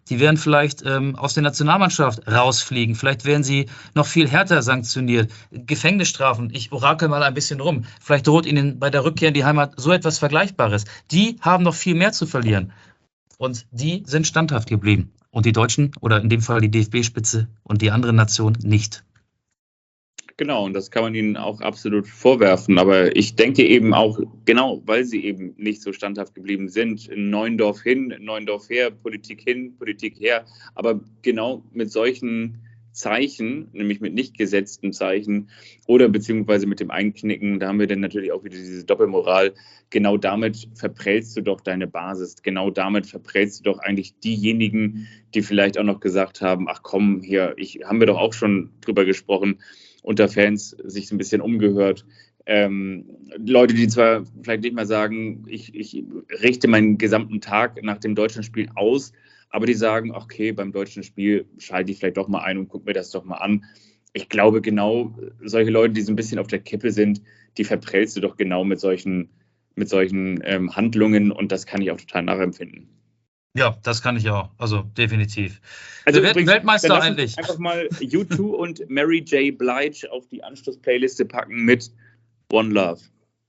Die werden vielleicht ähm, aus der Nationalmannschaft rausfliegen. Vielleicht werden sie noch viel härter sanktioniert. Gefängnisstrafen. Ich orakel mal ein bisschen rum. Vielleicht droht ihnen bei der Rückkehr in die Heimat so etwas Vergleichbares. Die haben noch viel mehr zu verlieren. Und die sind standhaft geblieben. Und die Deutschen oder in dem Fall die D F B-Spitze und die anderen Nationen nicht. Genau, und das kann man ihnen auch absolut vorwerfen. Aber ich denke eben auch, genau, weil sie eben nicht so standhaft geblieben sind, in Neuendorf hin, in Neuendorf her, Politik hin, Politik her, aber genau mit solchen Zeichen, nämlich mit nicht gesetzten Zeichen oder beziehungsweise mit dem Einknicken, da haben wir dann natürlich auch wieder diese Doppelmoral. Genau damit verprellst du doch deine Basis. Genau damit verprellst du doch eigentlich diejenigen, die vielleicht auch noch gesagt haben, ach komm, hier, ich, haben wir doch auch schon drüber gesprochen, unter Fans sich so ein bisschen umgehört. Ähm, Leute, die zwar vielleicht nicht mal sagen, ich, ich richte meinen gesamten Tag nach dem deutschen Spiel aus, aber die sagen, okay, beim deutschen Spiel schalte ich vielleicht doch mal ein und gucke mir das doch mal an. Ich glaube, genau solche Leute, die so ein bisschen auf der Kippe sind, die verprellst du doch genau mit solchen, mit solchen ähm, Handlungen und das kann ich auch total nachempfinden. Ja, das kann ich auch. Also definitiv. Also Wir werden übrigens, Weltmeister dann lass uns eigentlich. einfach mal U zwei und Mary J. Blige auf die Anschluss-Playliste packen mit One Love.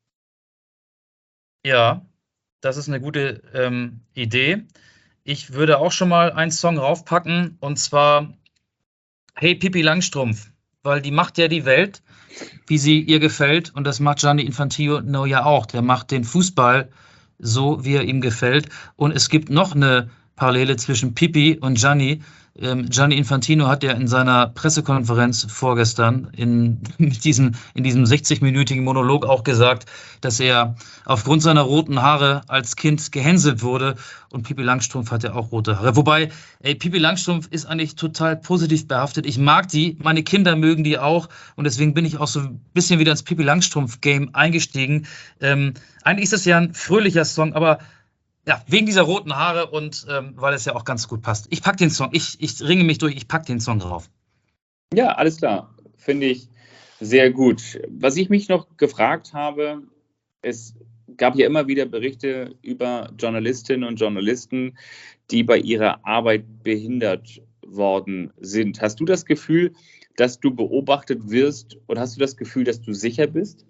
Ja, das ist eine gute ähm, Idee. Ich würde auch schon mal einen Song raufpacken und zwar Hey Pippi Langstrumpf, weil die macht ja die Welt, wie sie ihr gefällt und das macht Gianni Infantino ja auch. Der macht den Fußball so, wie er ihm gefällt und es gibt noch eine Parallele zwischen Pippi und Gianni. Ähm, Gianni Infantino hat ja in seiner Pressekonferenz vorgestern in, mit diesen, in diesem sechzig-minütigen Monolog auch gesagt, dass er aufgrund seiner roten Haare als Kind gehänselt wurde und Pippi Langstrumpf hat ja auch rote Haare. Wobei, ey, Pippi Langstrumpf ist eigentlich total positiv behaftet. Ich mag die, meine Kinder mögen die auch und deswegen bin ich auch so ein bisschen wieder ins Pippi Langstrumpf-Game eingestiegen. Ähm, eigentlich ist das ja ein fröhlicher Song, aber ja, wegen dieser roten Haare und ähm, weil es ja auch ganz gut passt. Ich pack den Song, ich, ich ringe mich durch, ich pack den Song drauf. Ja, alles klar. Finde ich sehr gut. Was ich mich noch gefragt habe, es gab ja immer wieder Berichte über Journalistinnen und Journalisten, die bei ihrer Arbeit behindert worden sind. Hast du das Gefühl, dass du beobachtet wirst oder hast du das Gefühl, dass du sicher bist?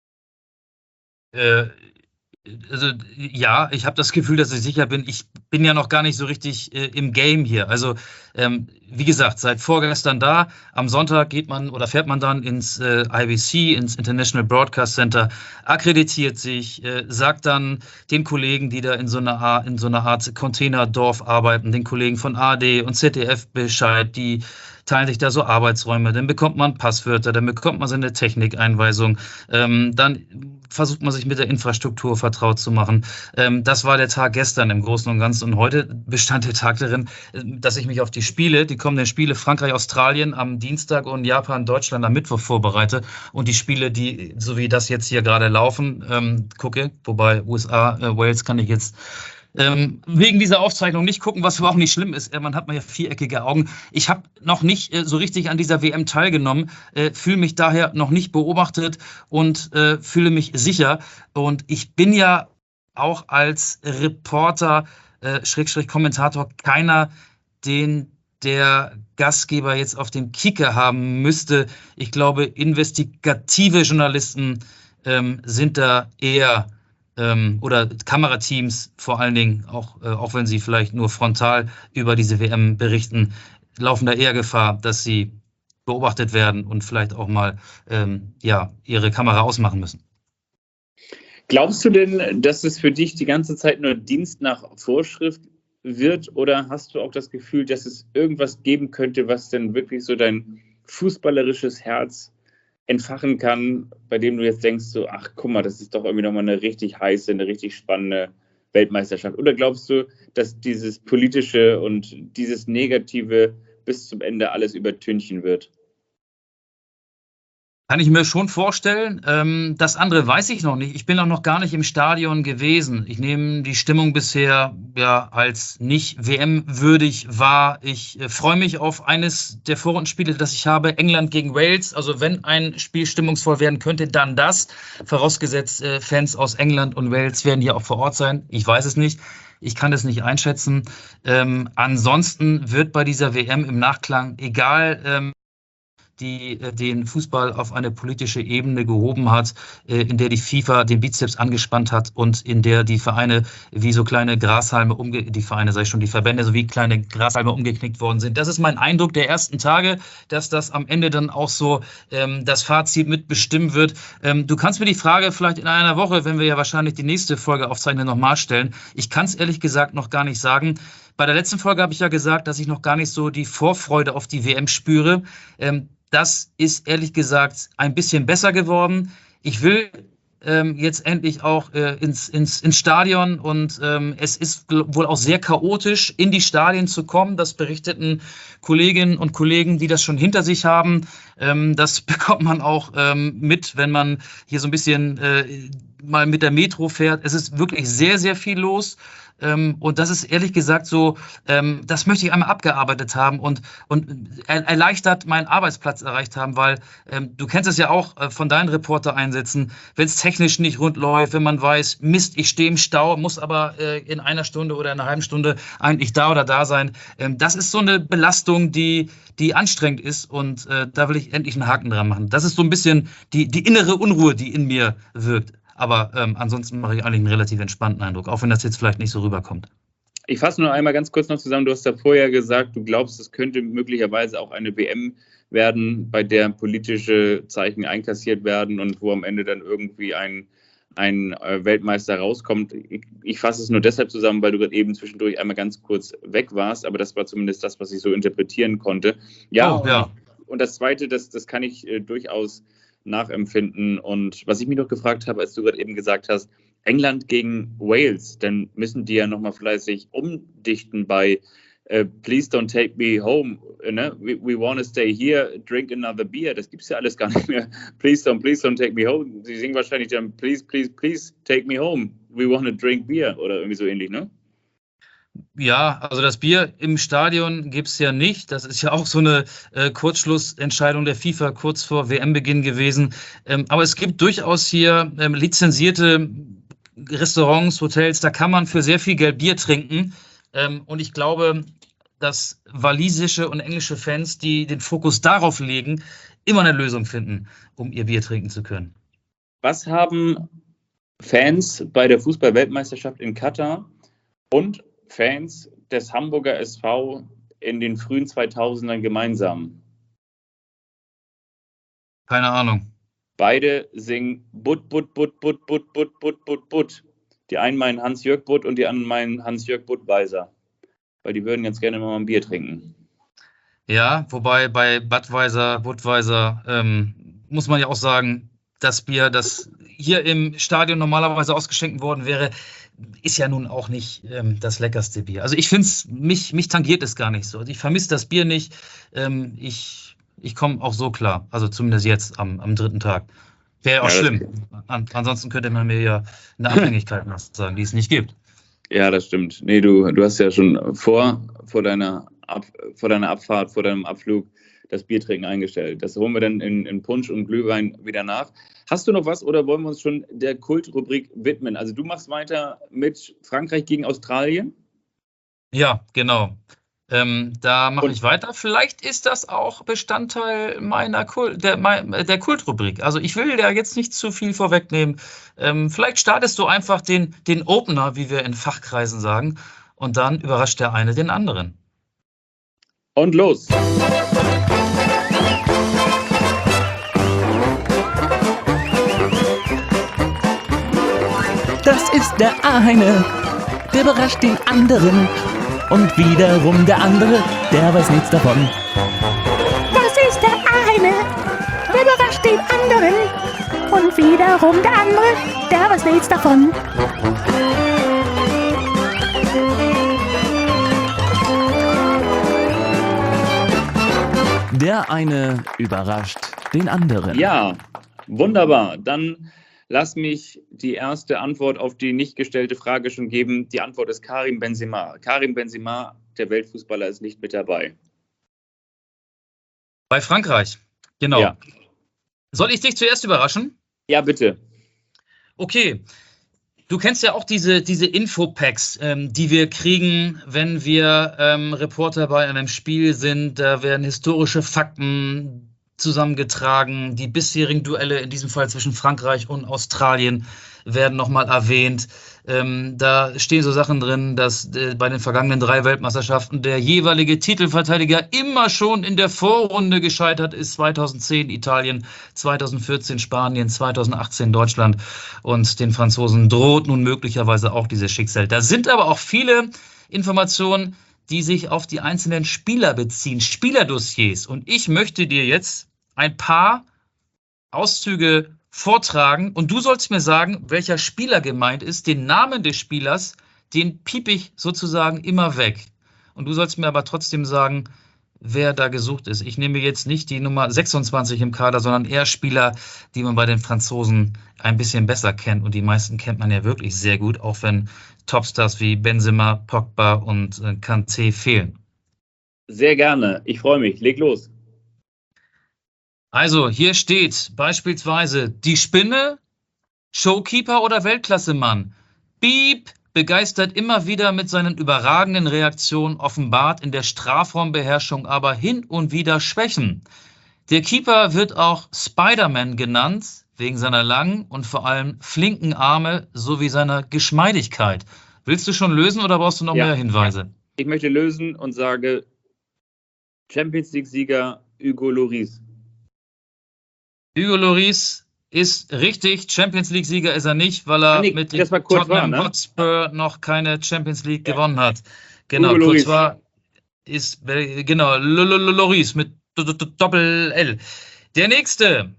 Äh, Also ja, ich habe das Gefühl, dass ich sicher bin. Ich bin ja noch gar nicht so richtig äh, im Game hier. Also ähm, wie gesagt, seit vorgestern da. Am Sonntag geht man oder fährt man dann ins äh, I B C, ins International Broadcast Center, akkreditiert sich, äh, sagt dann den Kollegen, die da in so einer Art, in so einer Art Containerdorf arbeiten, den Kollegen von A R D und Z D F Bescheid, die teilen sich da so Arbeitsräume, dann bekommt man Passwörter, dann bekommt man seine Technikeinweisung, ähm, dann versucht man sich mit der Infrastruktur vertraut zu machen. Ähm, das war der Tag gestern im Großen und Ganzen und heute bestand der Tag darin, dass ich mich auf die Spiele, die kommenden Spiele Frankreich, Australien am Dienstag und Japan, Deutschland am Mittwoch vorbereite und die Spiele, die so wie das jetzt hier gerade laufen, ähm, gucke, wobei U S A, äh, Wales kann ich jetzt Ähm, wegen dieser Aufzeichnung nicht gucken, was aber auch nicht schlimm ist. Man hat mal ja viereckige Augen. Ich habe noch nicht äh, so richtig an dieser W M teilgenommen, äh, fühle mich daher noch nicht beobachtet und äh, fühle mich sicher. Und ich bin ja auch als Reporter, äh, Schrägstrich Kommentator, keiner, den der Gastgeber jetzt auf dem Kicker haben müsste. Ich glaube, investigative Journalisten ähm, sind da eher oder Kamerateams vor allen Dingen, auch, äh, auch wenn sie vielleicht nur frontal über diese W M berichten, laufen da eher Gefahr, dass sie beobachtet werden und vielleicht auch mal ähm, ja, ihre Kamera ausmachen müssen. Glaubst du denn, dass es für dich die ganze Zeit nur Dienst nach Vorschrift wird oder hast du auch das Gefühl, dass es irgendwas geben könnte, was denn wirklich so dein fußballerisches Herz entfachen kann, bei dem du jetzt denkst, so, ach guck mal, das ist doch irgendwie nochmal eine richtig heiße, eine richtig spannende Weltmeisterschaft? Oder glaubst du, dass dieses Politische und dieses Negative bis zum Ende alles übertünchen wird? Kann ich mir schon vorstellen. Ähm, das andere weiß ich noch nicht. Ich bin auch noch gar nicht im Stadion gewesen. Ich nehme die Stimmung bisher ja als nicht W M-würdig wahr. Ich äh, freue mich auf eines der Vorrundenspiele, das ich habe, England gegen Wales. Also wenn ein Spiel stimmungsvoll werden könnte, dann das. Vorausgesetzt, äh, Fans aus England und Wales werden hier auch vor Ort sein. Ich weiß es nicht. Ich kann das nicht einschätzen. Ähm, ansonsten wird bei dieser W M im Nachklang, egal ähm, die äh, den Fußball auf eine politische Ebene gehoben hat, äh, in der die FIFA den Bizeps angespannt hat und in der die Vereine wie so kleine Grashalme umge die Vereine, sag ich schon, die Verbände so wie kleine Grashalme umgeknickt worden sind. Das ist mein Eindruck der ersten Tage, dass das am Ende dann auch so ähm, das Fazit mitbestimmen wird. Ähm, du kannst mir die Frage vielleicht in einer Woche, wenn wir ja wahrscheinlich die nächste Folge aufzeichnen, nochmal stellen. Ich kann es ehrlich gesagt noch gar nicht sagen. Bei der letzten Folge habe ich ja gesagt, dass ich noch gar nicht so die Vorfreude auf die W M spüre. Ähm, Das ist ehrlich gesagt ein bisschen besser geworden. Ich will ähm, jetzt endlich auch äh, ins, ins, ins Stadion und ähm, es ist wohl auch sehr chaotisch, in die Stadien zu kommen. Das berichteten Kolleginnen und Kollegen, die das schon hinter sich haben. Ähm, das bekommt man auch ähm, mit, wenn man hier so ein bisschen äh, mal mit der Metro fährt. Es ist wirklich sehr, sehr viel los. Ähm, und das ist ehrlich gesagt so, ähm, das möchte ich einmal abgearbeitet haben und, und er, erleichtert meinen Arbeitsplatz erreicht haben, weil ähm, du kennst es ja auch äh, von deinen Reporter-Einsätzen, wenn es technisch nicht rund läuft, wenn man weiß, Mist, ich stehe im Stau, muss aber äh, in einer Stunde oder einer halben Stunde eigentlich da oder da sein. Ähm, das ist so eine Belastung, die, die anstrengend ist und äh, da will ich endlich einen Haken dran machen. Das ist so ein bisschen die, die innere Unruhe, die in mir wirkt. Aber ähm, ansonsten mache ich eigentlich einen relativ entspannten Eindruck, auch wenn das jetzt vielleicht nicht so rüberkommt. Ich fasse nur einmal ganz kurz noch zusammen. Du hast ja vorher gesagt, du glaubst, es könnte möglicherweise auch eine W M werden, bei der politische Zeichen einkassiert werden und wo am Ende dann irgendwie ein, ein Weltmeister rauskommt. Ich, ich fasse es nur deshalb zusammen, weil du gerade eben zwischendurch einmal ganz kurz weg warst, aber das war zumindest das, was ich so interpretieren konnte. Ja, oh, ja. Und das Zweite, das, das kann ich äh, durchaus nachempfinden. Und was ich mich noch gefragt habe, als du gerade eben gesagt hast, England gegen Wales, dann müssen die ja nochmal fleißig umdichten bei uh, Please don't take me home, ne? we, we want to stay here, drink another beer. Das gibt es ja alles gar nicht mehr. Please don't, please don't take me home. Sie singen wahrscheinlich dann Please, please, please take me home. We want to drink beer oder irgendwie so ähnlich, ne? Ja, also das Bier im Stadion gibt es ja nicht. Das ist ja auch so eine äh, Kurzschlussentscheidung der FIFA kurz vor W M-Beginn gewesen. Ähm, aber es gibt durchaus hier ähm, lizenzierte Restaurants, Hotels, da kann man für sehr viel Geld Bier trinken. Ähm, und ich glaube, dass walisische und englische Fans, die den Fokus darauf legen, immer eine Lösung finden, um ihr Bier trinken zu können. Was haben Fans bei der Fußball-Weltmeisterschaft in Katar und Fans des Hamburger S V in den frühen zweitausendern gemeinsam? Keine Ahnung. Beide singen Butt, Butt, Butt, Butt, Butt, Butt, Butt, Butt, Butt. Die einen meinen Hans-Jörg Butt und die anderen meinen Hans-Jörg Budweiser. Weil die würden ganz gerne mal ein Bier trinken. Ja, wobei bei Budweiser, Budweiser ähm, muss man ja auch sagen, das Bier, das hier im Stadion normalerweise ausgeschenkt worden wäre, ist ja nun auch nicht ähm, das leckerste Bier. Also ich finde es, mich, mich tangiert es gar nicht so. Ich vermisse das Bier nicht. Ähm, ich ich komme auch so klar. Also zumindest jetzt am, am dritten Tag. Wäre ja auch ja, schlimm. An, ansonsten könnte man mir ja eine Abhängigkeit sagen, die es nicht gibt. Ja, das stimmt. Nee, du, du hast ja schon vor, vor, deiner Ab, vor deiner Abfahrt, vor deinem Abflug das Biertrinken eingestellt. Das holen wir dann in, in Punsch und Glühwein wieder nach. Hast du noch was oder wollen wir uns schon der Kultrubrik widmen? Also du machst weiter mit Frankreich gegen Australien? Ja, genau. Ähm, da mache ich weiter. Vielleicht ist das auch Bestandteil meiner Kult, der, der Kultrubrik. Also ich will ja jetzt nicht zu viel vorwegnehmen. Ähm, vielleicht startest du einfach den, den Opener, wie wir in Fachkreisen sagen, und dann überrascht der eine den anderen. Und los! Das ist der eine, der überrascht den anderen. Und wiederum der andere, der weiß nichts davon. Das ist der eine, der überrascht den anderen. Und wiederum der andere, der weiß nichts davon. Der eine überrascht den anderen. Ja, wunderbar. Dann lass mich die erste Antwort auf die nicht gestellte Frage schon geben. Die Antwort ist Karim Benzema. Karim Benzema, der Weltfußballer, ist nicht mit dabei. Bei Frankreich, genau. Ja. Soll ich dich zuerst überraschen? Ja, bitte. Okay. Du kennst ja auch diese, diese Infopacks, ähm, die wir kriegen, wenn wir ähm, Reporter bei einem Spiel sind. Da werden historische Fakten zusammengetragen. Die bisherigen Duelle, in diesem Fall zwischen Frankreich und Australien, werden nochmal erwähnt. Ähm, da stehen so Sachen drin, dass äh, bei den vergangenen drei Weltmeisterschaften der jeweilige Titelverteidiger immer schon in der Vorrunde gescheitert ist. zweitausendzehn Italien, zweitausendvierzehn Spanien, zweitausendachtzehn Deutschland, und den Franzosen droht nun möglicherweise auch dieses Schicksal. Da sind aber auch viele Informationen, die sich auf die einzelnen Spieler beziehen, Spielerdossiers. Und ich möchte dir jetzt ein paar Auszüge vortragen und du sollst mir sagen, welcher Spieler gemeint ist. Den Namen des Spielers, den piep ich sozusagen immer weg. Und du sollst mir aber trotzdem sagen, wer da gesucht ist. Ich nehme jetzt nicht die Nummer sechsundzwanzig im Kader, sondern eher Spieler, die man bei den Franzosen ein bisschen besser kennt. Und die meisten kennt man ja wirklich sehr gut, auch wenn Topstars wie Benzema, Pogba und äh, Kanté fehlen. Sehr gerne. Ich freue mich. Leg los. Also, hier steht beispielsweise die Spinne, Showkeeper oder Weltklasse-Mann. Beep begeistert immer wieder mit seinen überragenden Reaktionen, offenbart in der Strafraumbeherrschung aber hin und wieder Schwächen. Der Keeper wird auch Spider-Man genannt, wegen seiner langen und vor allem flinken Arme sowie seiner Geschmeidigkeit. Willst du schon lösen oder brauchst du noch Ja. mehr Hinweise? Ich möchte lösen und sage Champions League-Sieger Hugo Lloris. Hugo Lloris ist richtig. Champions League-Sieger ist er nicht, weil er Ah, nee, mit das dem war kurz Tottenham war, ne? Hotspur noch keine Champions League Ja. gewonnen hat. Genau, Hugo kurz Lloris. war ist, äh, genau, L- L- L- Lloris mit D- D- D- Doppel-L. Der nächste.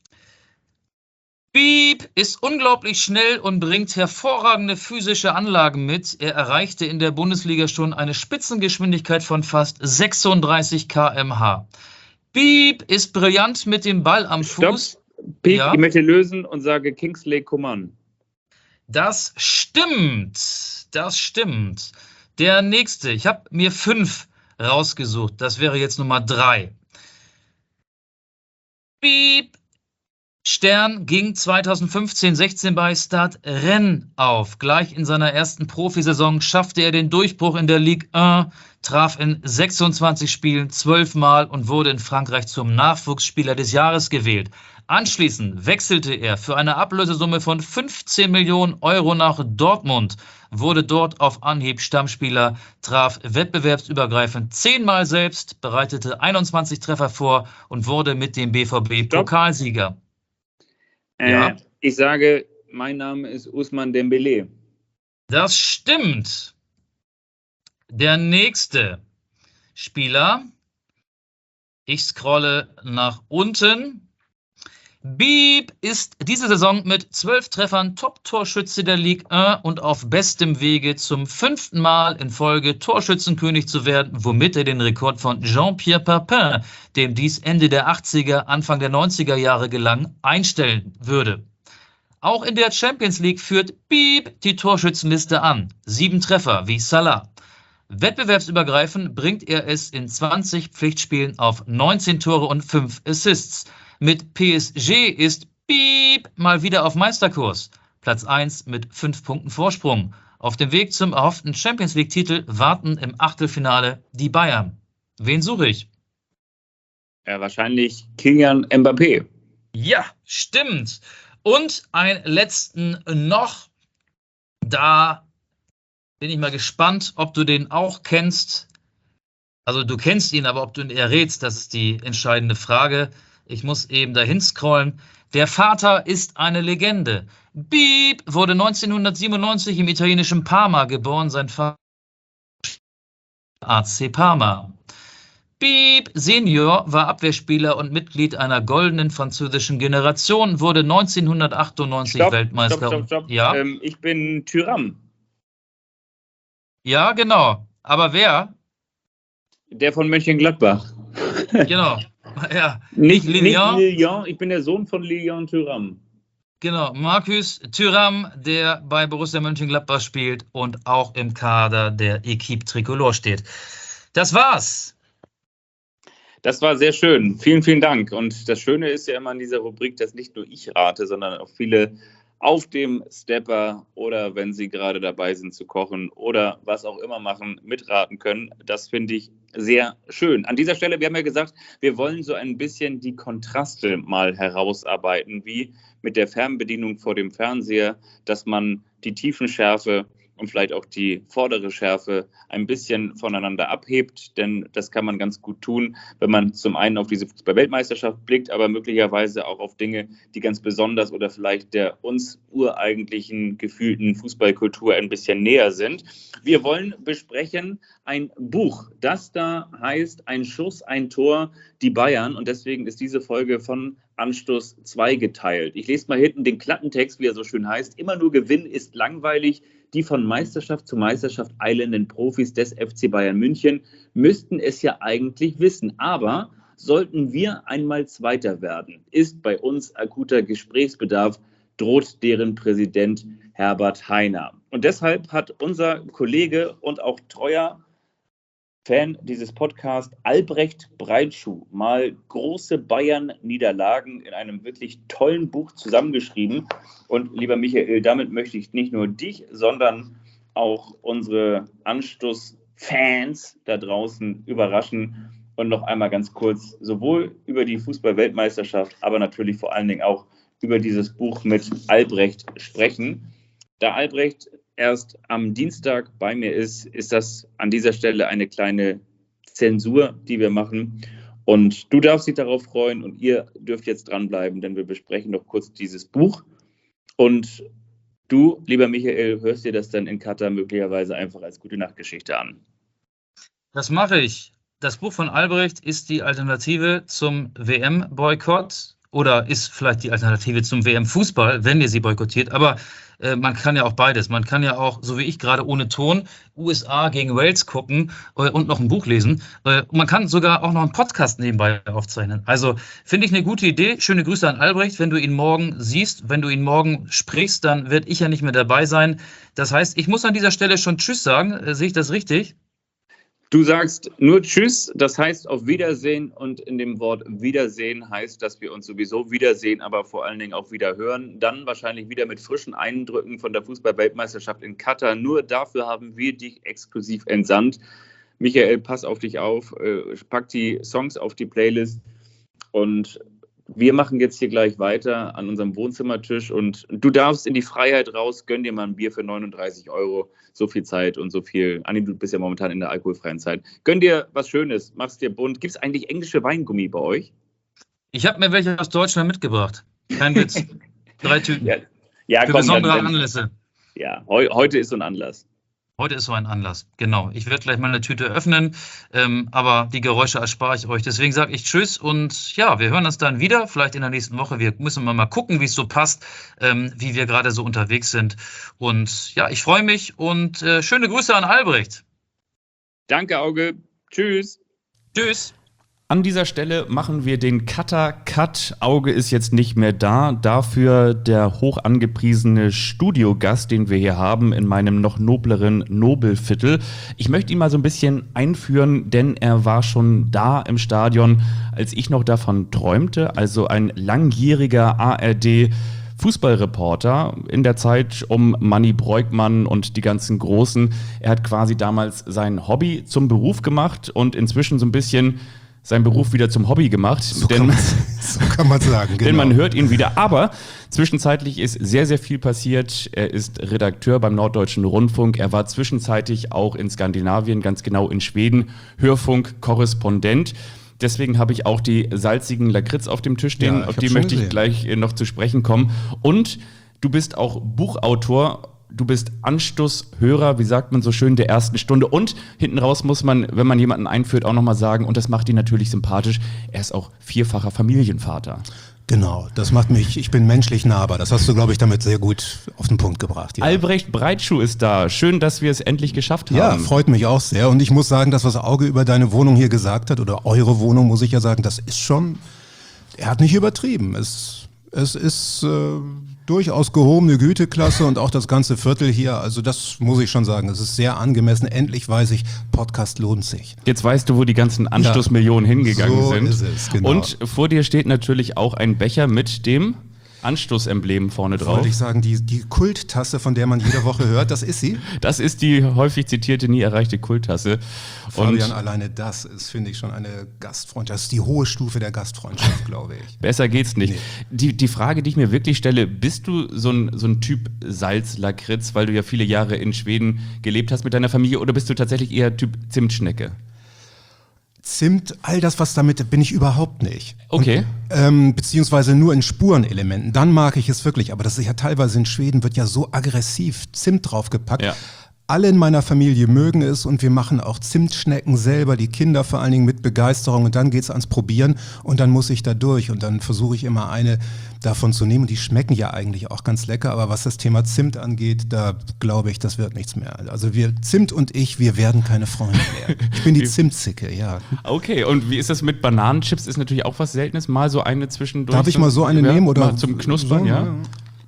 Beep ist unglaublich schnell und bringt hervorragende physische Anlagen mit. Er erreichte in der Bundesliga schon eine Spitzengeschwindigkeit von fast sechsunddreißig Kilometer pro Stunde. Beep ist brillant mit dem Ball am Stopp. Fuß. Piep, Ja. ich möchte lösen und sage Kingsley Coman. Das stimmt. Das stimmt. Der nächste. Ich habe mir fünf rausgesucht. Das wäre jetzt Nummer drei. Piep. Stern ging zweitausendfünfzehn sechzehn bei Stade Rennes auf. Gleich in seiner ersten Profisaison schaffte er den Durchbruch in der Ligue eins, traf in sechsundzwanzig Spielen zwölf Mal und wurde in Frankreich zum Nachwuchsspieler des Jahres gewählt. Anschließend wechselte er für eine Ablösesumme von fünfzehn Millionen Euro nach Dortmund, wurde dort auf Anhieb Stammspieler, traf wettbewerbsübergreifend zehnmal selbst, bereitete einundzwanzig Treffer vor und wurde mit dem B V B Stopp. Pokalsieger. Äh, Ja. Ich sage, mein Name ist Ousmane Dembélé. Das stimmt. Der nächste Spieler. Ich scrolle nach unten. Beep ist diese Saison mit zwölf Treffern Top-Torschütze der Ligue eins und auf bestem Wege zum fünften Mal in Folge Torschützenkönig zu werden, womit er den Rekord von Jean-Pierre Papin, dem dies Ende der achtziger, Anfang der neunziger Jahre gelang, einstellen würde. Auch in der Champions League führt Beep die Torschützenliste an. Sieben Treffer wie Salah. Wettbewerbsübergreifend bringt er es in zwanzig Pflichtspielen auf neunzehn Tore und fünf Assists. Mit P S G ist Beep mal wieder auf Meisterkurs. Platz eins mit fünf Punkten Vorsprung. Auf dem Weg zum erhofften Champions League-Titel warten im Achtelfinale die Bayern. Wen suche ich? Ja, wahrscheinlich Kylian Mbappé. Ja, stimmt. Und einen letzten noch. Da bin ich mal gespannt, ob du den auch kennst. Also du kennst ihn, aber ob du ihn errätst, das ist die entscheidende Frage. Ich muss eben dahin scrollen. Der Vater ist eine Legende. Beep wurde neunzehnhundertsiebenundneunzig im italienischen Parma geboren. Sein Vater A C Parma. Beep Senior war Abwehrspieler und Mitglied einer goldenen französischen Generation, wurde neunzehnhundertachtundneunzig Stopp, Weltmeister. stopp, stopp, stopp. Ja, Ähm, ich bin Thuram, ja, genau. Aber wer? der von Mönchengladbach. Genau. Ja, Nicht, Lilian. nicht Lilian, ich bin der Sohn von Lilian Thuram. genau. Marcus Thuram, der bei Borussia Mönchengladbach spielt und auch im Kader der Equipe Tricolore steht. Das war's. Das war sehr schön. Vielen, vielen Dank. Und das Schöne ist ja immer in dieser Rubrik, dass nicht nur ich rate, sondern auch viele auf dem Stepper oder wenn Sie gerade dabei sind zu kochen oder was auch immer machen, mitraten können. Das finde ich sehr schön. An dieser Stelle, wir haben ja gesagt, wir wollen so ein bisschen die Kontraste mal herausarbeiten, wie mit der Fernbedienung vor dem Fernseher, dass man die Tiefenschärfe und vielleicht auch die vordere Schärfe ein bisschen voneinander abhebt, denn das kann man ganz gut tun, wenn man zum einen auf diese Fußball-Weltmeisterschaft blickt, aber möglicherweise auch auf Dinge, die ganz besonders oder vielleicht der uns ureigentlichen gefühlten Fußballkultur ein bisschen näher sind. Wir wollen besprechen ein Buch, das da heißt Ein Schuss, ein Tor, die Bayern, und deswegen ist diese Folge von Anstoß zwei geteilt. Ich lese mal hinten den Klappentext, wie er so schön heißt. Immer nur Gewinn ist langweilig. Die von Meisterschaft zu Meisterschaft eilenden Profis des F C Bayern München müssten es ja eigentlich wissen. Aber sollten wir einmal Zweiter werden, ist bei uns akuter Gesprächsbedarf, droht deren Präsident Herbert Hainer. Und deshalb hat unser Kollege und auch treuer Fan dieses Podcasts, Albrecht Breitschuh, mal große Bayern-Niederlagen in einem wirklich tollen Buch zusammengeschrieben. Und lieber Michael, damit möchte ich nicht nur dich, sondern auch unsere Anstoß-Fans da draußen überraschen und noch einmal ganz kurz sowohl über die Fußball-Weltmeisterschaft, aber natürlich vor allen Dingen auch über dieses Buch mit Albrecht sprechen. Da Albrecht erst am Dienstag bei mir ist, ist das an dieser Stelle eine kleine Zensur, die wir machen. Und du darfst dich darauf freuen und ihr dürft jetzt dranbleiben, denn wir besprechen noch kurz dieses Buch. Und du, lieber Michael, hörst dir das dann in Katar möglicherweise einfach als Gute-Nacht-Geschichte an. Das mache ich. Das Buch von Albrecht ist die Alternative zum W M-Boykott. Oder ist vielleicht die Alternative zum W M-Fußball, wenn ihr sie boykottiert. Aber äh, man kann ja auch beides. Man kann ja auch, so wie ich gerade ohne Ton, U S A gegen Wales gucken äh, und noch ein Buch lesen. Äh, man kann sogar auch noch einen Podcast nebenbei aufzeichnen. Also finde ich eine gute Idee. Schöne Grüße an Albrecht. Wenn du ihn morgen siehst, wenn du ihn morgen sprichst, dann werde ich ja nicht mehr dabei sein. Das heißt, ich muss an dieser Stelle schon Tschüss sagen. Äh, sehe ich das richtig? Du sagst nur Tschüss, das heißt auf Wiedersehen, und in dem Wort Wiedersehen heißt, dass wir uns sowieso wiedersehen, aber vor allen Dingen auch wieder hören. Dann wahrscheinlich wieder mit frischen Eindrücken von der Fußball-Weltmeisterschaft in Katar. Nur dafür haben wir dich exklusiv entsandt. Michael, pass auf dich auf, pack die Songs auf die Playlist und wir machen jetzt hier gleich weiter an unserem Wohnzimmertisch und du darfst in die Freiheit raus, gönn dir mal ein Bier für neununddreißig Euro, so viel Zeit und so viel. Anni, du bist ja momentan in der alkoholfreien Zeit. Gönn dir was Schönes, mach's dir bunt. Gibt es eigentlich englische Weingummi bei euch? Ich habe mir welche aus Deutschland mitgebracht. Kein Witz. Drei Tüten. Ja, ja, für komm, besondere dann, dann, Anlässe. Ja, heu, heute ist so ein Anlass. Heute ist so ein Anlass, genau. Ich werde gleich mal eine Tüte öffnen, ähm, aber die Geräusche erspare ich euch. Deswegen sage ich Tschüss und ja, wir hören uns dann wieder, vielleicht in der nächsten Woche. Wir müssen mal gucken, wie es so passt, ähm, wie wir gerade so unterwegs sind. Und ja, ich freue mich und äh, schöne Grüße an Albrecht. Danke, Auge. Tschüss. Tschüss. An dieser Stelle machen wir den Cutter-Cut. Auge ist jetzt nicht mehr da. Dafür der hoch angepriesene Studiogast, den wir hier haben in meinem noch nobleren Nobelviertel. Ich möchte ihn mal so ein bisschen einführen, denn er war schon da im Stadion, als ich noch davon träumte. Also ein langjähriger A R D Fußballreporter in der Zeit um Manni Breukmann und die ganzen Großen. Er hat quasi damals sein Hobby zum Beruf gemacht und inzwischen so ein bisschen seinen Beruf wieder zum Hobby gemacht. So denn, kann man so kann man sagen, genau. Denn man hört ihn wieder. Aber zwischenzeitlich ist sehr, sehr viel passiert. Er ist Redakteur beim Norddeutschen Rundfunk. Er war zwischenzeitlich auch in Skandinavien, ganz genau in Schweden, Hörfunk-Korrespondent. Deswegen habe ich auch die salzigen Lakritz auf dem Tisch stehen. Ja, auf die möchte ich gleich noch zu sprechen kommen. Und du bist auch Buchautor. Du bist Anstoßhörer, wie sagt man so schön, der ersten Stunde. Und hinten raus muss man, wenn man jemanden einführt, auch nochmal sagen, und das macht ihn natürlich sympathisch, er ist auch vierfacher Familienvater. Genau, das macht mich, ich bin menschlich nahbar. Das hast du, glaube ich, damit sehr gut auf den Punkt gebracht. Ja. Albrecht Breitschuh ist da. Schön, dass wir es endlich geschafft haben. Ja, freut mich auch sehr. Und ich muss sagen, das, was Auge über deine Wohnung hier gesagt hat, oder eure Wohnung, muss ich ja sagen, das ist schon, er hat nicht übertrieben. Es, es ist äh, durchaus gehobene Güteklasse und auch das ganze Viertel hier, also das muss ich schon sagen, es ist sehr angemessen. Endlich weiß ich, Podcast lohnt sich. Jetzt weißt du, wo die ganzen Anstoßmillionen Ja, hingegangen so sind. ist es, genau. Und vor dir steht natürlich auch ein Becher mit dem Anstoßemblem vorne drauf. Wollte ich sagen, die, die Kulttasse, von der man jede Woche hört, das ist sie. Das ist die häufig zitierte, nie erreichte Kulttasse. Fabian, Und alleine das ist, finde ich, schon eine Gastfreundschaft. Das ist die hohe Stufe der Gastfreundschaft, glaube ich. besser geht's nicht. Nee. Die, die Frage, die ich mir wirklich stelle, bist du so ein, so ein Typ Salz-Lakritz, weil du ja viele Jahre in Schweden gelebt hast mit deiner Familie, oder bist du tatsächlich eher Typ Zimtschnecke? Zimt, all das, was damit, bin ich überhaupt nicht. Okay. Und, ähm, beziehungsweise nur in Spurenelementen. Dann mag ich es wirklich. Aber das ist ja teilweise in Schweden, wird ja so aggressiv Zimt draufgepackt. Ja. Alle in meiner Familie mögen es und wir machen auch Zimtschnecken selber, die Kinder vor allen Dingen mit Begeisterung, und dann geht's ans Probieren und dann muss ich da durch und dann versuche ich immer eine davon zu nehmen. Die schmecken ja eigentlich auch ganz lecker, aber was das Thema Zimt angeht, da glaube ich, das wird nichts mehr. Also wir, Zimt und ich, wir werden keine Freunde mehr. Ich bin die Zimtzicke, ja. Okay, und wie ist das mit Bananenchips? Ist natürlich auch was Seltenes, mal so eine zwischendurch. Darf ich mal so eine ja, nehmen oder mal zum Knuspern, so, ja?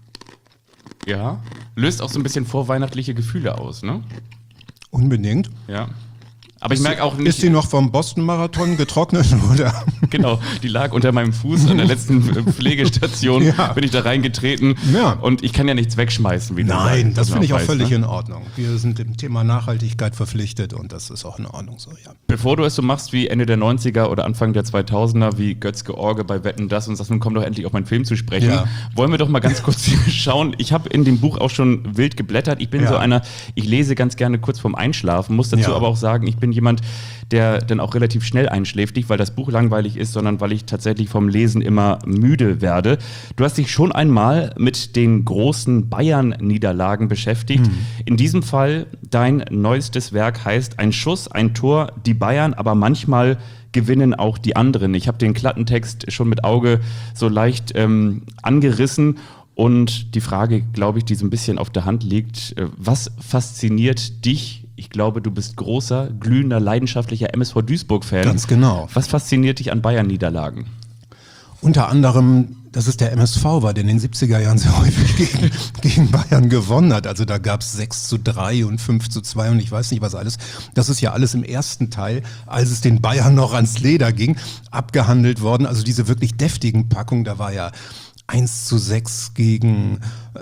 Ja, löst auch so ein bisschen vorweihnachtliche Gefühle aus, ne? Unbedingt. Ja. Aber ich merke auch nicht. Ist die noch vom Boston-Marathon getrocknet, oder? Genau, die lag unter meinem Fuß an der letzten Pflegestation, Ja. bin ich da reingetreten Ja. und ich kann ja nichts wegschmeißen, wie du Nein, sagst, das was finde ich man auch weiß, völlig ne? in Ordnung. Wir sind dem Thema Nachhaltigkeit verpflichtet und das ist auch in Ordnung so, ja. Bevor du es so machst wie Ende der neunziger oder Anfang der zweitausender, wie Götz-George bei Wetten, das und sagst, nun komm doch endlich auf meinen Film zu sprechen, Ja. wollen wir doch mal ganz kurz schauen. Ich habe in dem Buch auch schon wild geblättert. Ich bin Ja. so einer, ich lese ganz gerne kurz vorm Einschlafen, muss dazu Ja. aber auch sagen, ich bin jemand, der dann auch relativ schnell einschläft, nicht weil das Buch langweilig ist, sondern weil ich tatsächlich vom Lesen immer müde werde. Du hast dich schon einmal mit den großen Bayern-Niederlagen beschäftigt. Mhm. In diesem Fall, dein neuestes Werk heißt Ein Schuss, ein Tor, die Bayern, aber manchmal gewinnen auch die anderen. Ich habe den Klappentext schon mit Auge so leicht ähm, angerissen. Und die Frage, glaube ich, die so ein bisschen auf der Hand liegt, äh, was fasziniert dich? Ich glaube, du bist großer, glühender, leidenschaftlicher M S V Duisburg-Fan. Ganz genau. Was fasziniert dich an Bayern-Niederlagen? Unter anderem, dass es der M S V war, der in den siebziger Jahren sehr häufig gegen, gegen Bayern gewonnen hat. Also da gab es sechs zu drei und fünf zu zwei und ich weiß nicht was alles. Das ist ja alles im ersten Teil, als es den Bayern noch ans Leder ging, abgehandelt worden. Also diese wirklich deftigen Packungen, da war ja eins zu sechs gegen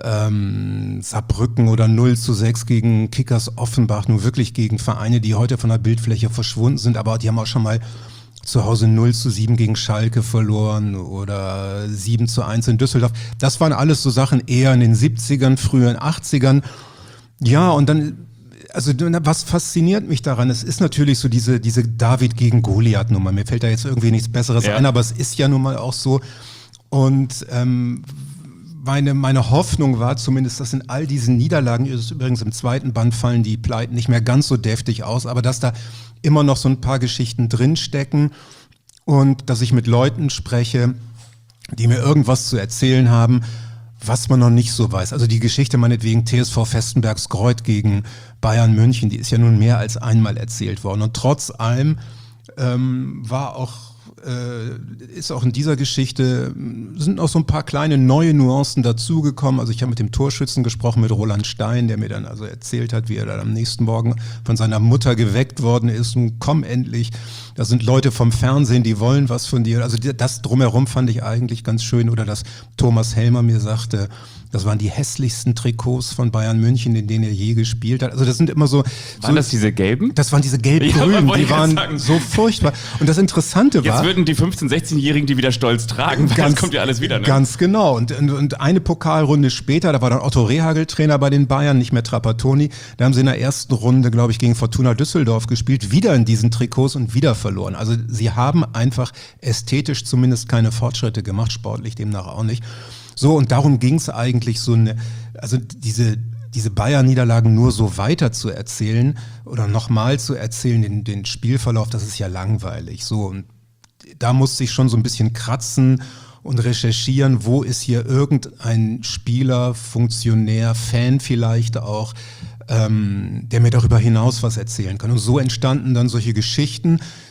ähm, Saarbrücken oder null zu sechs gegen Kickers Offenbach, nur wirklich gegen Vereine, die heute von der Bildfläche verschwunden sind, aber die haben auch schon mal zu Hause null zu sieben gegen Schalke verloren oder sieben zu eins in Düsseldorf. Das waren alles so Sachen eher in den siebzigern, frühen achtzigern. Ja, und dann, also was fasziniert mich daran? Es ist natürlich so diese, diese David gegen Goliath-Nummer. Mir fällt da jetzt irgendwie nichts Besseres Ja. ein, aber es ist ja nun mal auch so. Und ähm, meine, meine Hoffnung war zumindest, dass in all diesen Niederlagen, übrigens im zweiten Band fallen die Pleiten nicht mehr ganz so deftig aus, aber dass da immer noch so ein paar Geschichten drinstecken und dass ich mit Leuten spreche, die mir irgendwas zu erzählen haben, was man noch nicht so weiß. Also die Geschichte meinetwegen T S V Vestenbergsgreuth gegen Bayern München, die ist ja nun mehr als einmal erzählt worden. Und trotz allem ähm, war auch ist auch in dieser Geschichte, sind noch so ein paar kleine neue Nuancen dazugekommen. Also ich habe mit dem Torschützen gesprochen, mit Roland Stein, der mir dann also erzählt hat, wie er dann am nächsten Morgen von seiner Mutter geweckt worden ist und komm endlich, da sind Leute vom Fernsehen, die wollen was von dir. Also das drumherum fand ich eigentlich ganz schön. Oder dass Thomas Helmer mir sagte, das waren die hässlichsten Trikots von Bayern München, in denen er je gespielt hat. Also das sind immer so... Waren so, das diese gelben? Das waren diese Ja, gelb-grünen, wollte die ich grad waren sagen. so furchtbar. Und das Interessante war... Jetzt würden die fünfzehn-, sechzehnjährigen die wieder stolz tragen, weil das kommt ja alles wieder, ne? Ganz genau. Und, und, und eine Pokalrunde später, da war dann Otto Rehagel Trainer bei den Bayern, nicht mehr Trapattoni. Da haben sie in der ersten Runde, glaube ich, gegen Fortuna Düsseldorf gespielt, wieder in diesen Trikots und wieder verloren. Also sie haben einfach ästhetisch zumindest keine Fortschritte gemacht, sportlich demnach auch nicht. So, und darum ging es eigentlich so eine, also diese, diese Bayern-Niederlagen nur so weiter zu erzählen oder nochmal zu erzählen, den, den Spielverlauf, das ist ja langweilig. So, und da musste ich schon so ein bisschen kratzen und recherchieren, wo ist hier irgendein Spieler, Funktionär, Fan vielleicht auch, ähm, der mir darüber hinaus was erzählen kann. Und so entstanden dann solche Geschichten,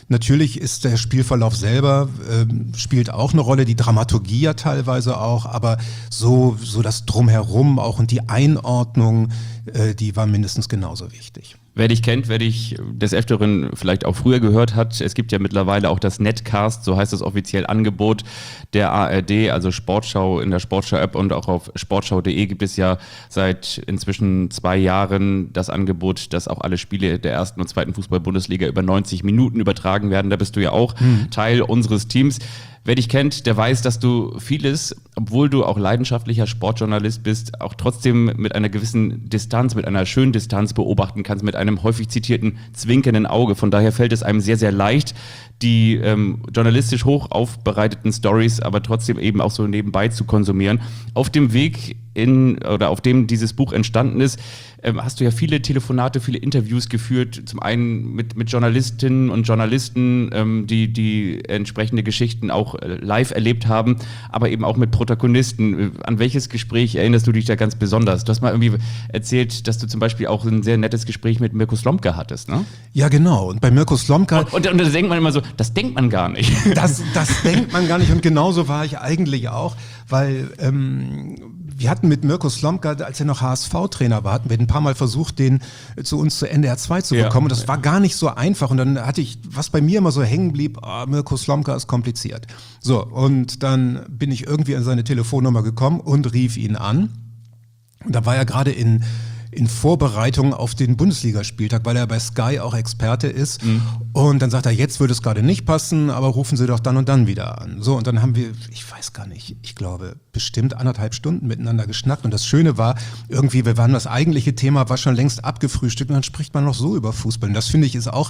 Natürlich ist der Spielverlauf selber, äh, spielt auch eine Rolle, die Dramaturgie ja teilweise auch, aber so, so das Drumherum auch und die Einordnung, äh, die war mindestens genauso wichtig. Wer dich kennt, wer dich des Öfteren vielleicht auch früher gehört hat, es gibt ja mittlerweile auch das Netcast, so heißt das offiziell Angebot der A R D, also Sportschau in der Sportschau-App und auch auf sportschau punkt de gibt es ja seit inzwischen zwei Jahren das Angebot, dass auch alle Spiele der ersten und zweiten Fußball-Bundesliga über neunzig Minuten übertragen werden. Da bist du ja auch mhm. Teil unseres Teams. Wer dich kennt, der weiß, dass du vieles, obwohl du auch leidenschaftlicher Sportjournalist bist, auch trotzdem mit einer gewissen Distanz, mit einer schönen Distanz beobachten kannst, mit einem häufig zitierten zwinkernden Auge. Von daher fällt es einem sehr, sehr leicht, die ähm, journalistisch hoch aufbereiteten Stories aber trotzdem eben auch so nebenbei zu konsumieren. Auf dem Weg in, oder auf dem dieses Buch entstanden ist, ähm, hast du ja viele Telefonate, viele Interviews geführt, zum einen mit, mit Journalistinnen und Journalisten, ähm, die, die entsprechende Geschichten auch äh, live erlebt haben, aber eben auch mit Protagonisten. An welches Gespräch erinnerst du dich da ganz besonders? Du hast mal irgendwie erzählt, dass du zum Beispiel auch ein sehr nettes Gespräch mit Mirko Slomka hattest, ne? Ja, genau. Und bei Mirko Slomka... Und, und, und da denkt man immer so, das denkt man gar nicht. Das, das denkt man gar nicht und genauso war ich eigentlich auch, weil ähm, wir hatten mit Mirko Slomka, als er noch H S V-Trainer war, hatten wir ein paar Mal versucht, den zu uns zu N D R zwei zu bekommen ja. Und das war gar nicht so einfach und dann hatte ich, was bei mir immer so hängen blieb, oh, Mirko Slomka ist kompliziert. So, und dann bin ich irgendwie an seine Telefonnummer gekommen und rief ihn an und da war er gerade in in Vorbereitung auf den Bundesligaspieltag, weil er bei Sky auch Experte ist. Mhm. Und dann sagt er, jetzt würde es gerade nicht passen, aber rufen Sie doch dann und dann wieder an. So, und dann haben wir, ich weiß gar nicht, ich glaube, bestimmt anderthalb Stunden miteinander geschnackt. Und das Schöne war, irgendwie, wir waren, das eigentliche Thema war schon längst abgefrühstückt und dann spricht man noch so über Fußball. Und das finde ich ist auch,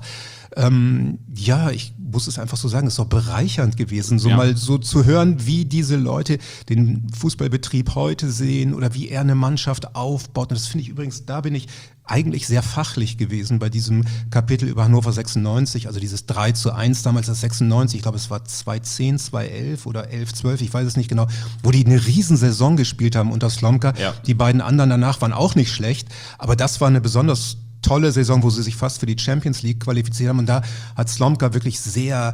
ähm, ja, ich muss es einfach so sagen, ist doch bereichernd gewesen, so ja. mal so zu hören, wie diese Leute den Fußballbetrieb heute sehen oder wie er eine Mannschaft aufbaut. Und das finde ich übrigens, da bin ich eigentlich sehr fachlich gewesen bei diesem Kapitel über Hannover sechsundneunzig, also dieses drei zu eins damals, das sechsundneunzig, ich glaube es war zweitausendzehn, zweitausendelf oder elf, zwölf, ich weiß es nicht genau, wo die eine Riesensaison gespielt haben unter Slomka. Ja. Die beiden anderen danach waren auch nicht schlecht, aber das war eine besonders tolle Saison, wo sie sich fast für die Champions League qualifiziert haben und da hat Slomka wirklich sehr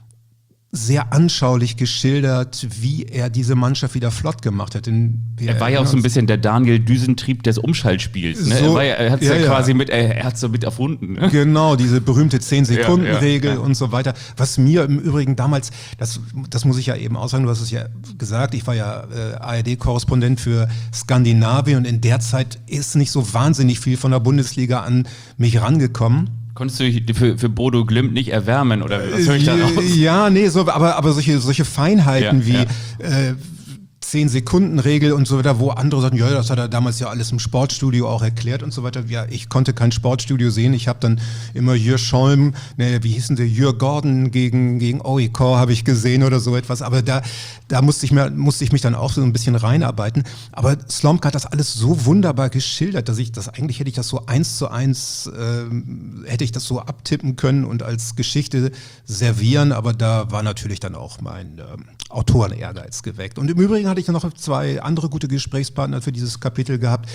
sehr anschaulich geschildert, wie er diese Mannschaft wieder flott gemacht hat. Denn er war ja auch so ein bisschen der Daniel Düsentrieb des Umschaltspiels. Ne? So, er, war ja, er hat es ja, ja quasi mit, er, er hat's so mit erfunden. Ne? Genau, diese berühmte zehn-Sekunden-Regel ja, ja, ja. und so weiter. Was mir im Übrigen damals, das, das muss ich ja eben auch sagen, du hast es ja gesagt, ich war ja äh, A R D-Korrespondent für Skandinavien und in der Zeit ist nicht so wahnsinnig viel von der Bundesliga an mich rangekommen. Konntest du dich für, für Bodo Glimt nicht erwärmen oder was höre ich da raus? Ja, nee, so, aber, aber solche, solche Feinheiten ja, wie ja. Äh, zehn-Sekunden-Regel und so weiter, wo andere sagen, ja, das hat er damals ja alles im Sportstudio auch erklärt und so weiter. Ja, ich konnte kein Sportstudio sehen. Ich habe dann immer Jür Scholm, ne, wie hießen der, Jür Gordon gegen, gegen Oikor habe ich gesehen oder so etwas. Aber da, da musste ich, mir, musste ich mich dann auch so ein bisschen reinarbeiten. Aber Slomka hat das alles so wunderbar geschildert, dass ich das, eigentlich hätte ich das so eins zu eins, äh, hätte ich das so abtippen können und als Geschichte servieren. Aber da war natürlich dann auch mein äh, Autoren-Ehrgeiz geweckt. Und im Übrigen hatte ich dann noch zwei andere gute Gesprächspartner für dieses Kapitel gehabt.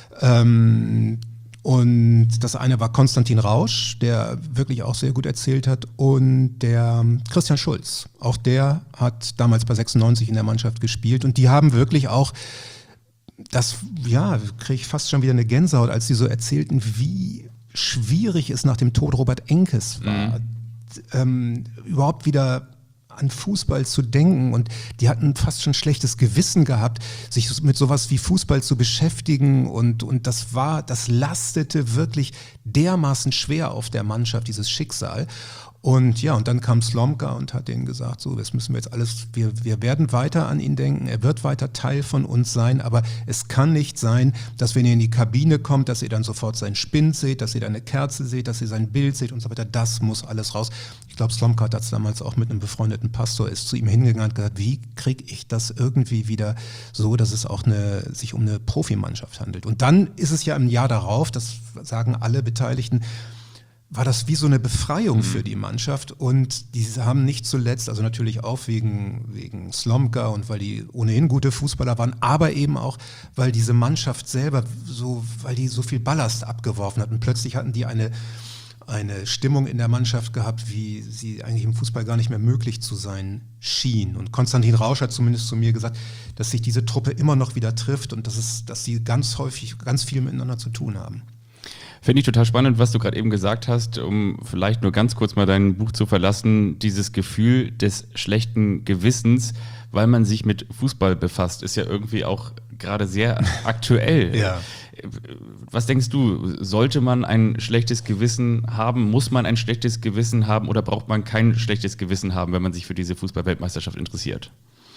Ähm, und das eine war Konstantin Rausch, der wirklich auch sehr gut erzählt hat, und der Christian Schulz. Auch der hat damals bei sechsundneunzig in der Mannschaft gespielt und die haben wirklich auch, das, ja, kriege ich fast schon wieder eine Gänsehaut, als die so erzählten, wie schwierig es nach dem Tod Robert Enkes war, mhm. ähm, überhaupt wieder an Fußball zu denken, und die hatten fast schon schlechtes Gewissen gehabt, sich mit sowas wie Fußball zu beschäftigen, und, und das war, das lastete wirklich dermaßen schwer auf der Mannschaft, dieses Schicksal. Und ja, und dann kam Slomka und hat denen gesagt, so, das müssen wir jetzt alles, wir, wir werden weiter an ihn denken, er wird weiter Teil von uns sein, aber es kann nicht sein, dass wenn ihr in die Kabine kommt, dass ihr dann sofort seinen Spind seht, dass ihr da eine Kerze seht, dass ihr sein Bild seht und so weiter, das muss alles raus. Ich glaube, Slomka hat das damals auch mit einem befreundeten Pastor, ist zu ihm hingegangen und gesagt, wie kriege ich das irgendwie wieder so, dass es auch eine, sich um eine Profimannschaft handelt. Und dann ist es ja im Jahr darauf, das sagen alle Beteiligten, war das wie so eine Befreiung für die Mannschaft, und die haben nicht zuletzt, also natürlich auch wegen, wegen Slomka und weil die ohnehin gute Fußballer waren, aber eben auch, weil diese Mannschaft selber so, weil die so viel Ballast abgeworfen hat, und plötzlich hatten die eine eine Stimmung in der Mannschaft gehabt, wie sie eigentlich im Fußball gar nicht mehr möglich zu sein schien. Und Konstantin Rausch hat zumindest zu mir gesagt, dass sich diese Truppe immer noch wieder trifft und dass, es, dass sie ganz häufig ganz viel miteinander zu tun haben. Finde ich total spannend, was du gerade eben gesagt hast, um vielleicht nur ganz kurz mal dein Buch zu verlassen. Dieses Gefühl des schlechten Gewissens, weil man sich mit Fußball befasst, ist ja irgendwie auch gerade sehr aktuell. Ja. Was denkst du, sollte man ein schlechtes Gewissen haben? Muss man ein schlechtes Gewissen haben oder braucht man kein schlechtes Gewissen haben, wenn man sich für diese Fußball-Weltmeisterschaft interessiert?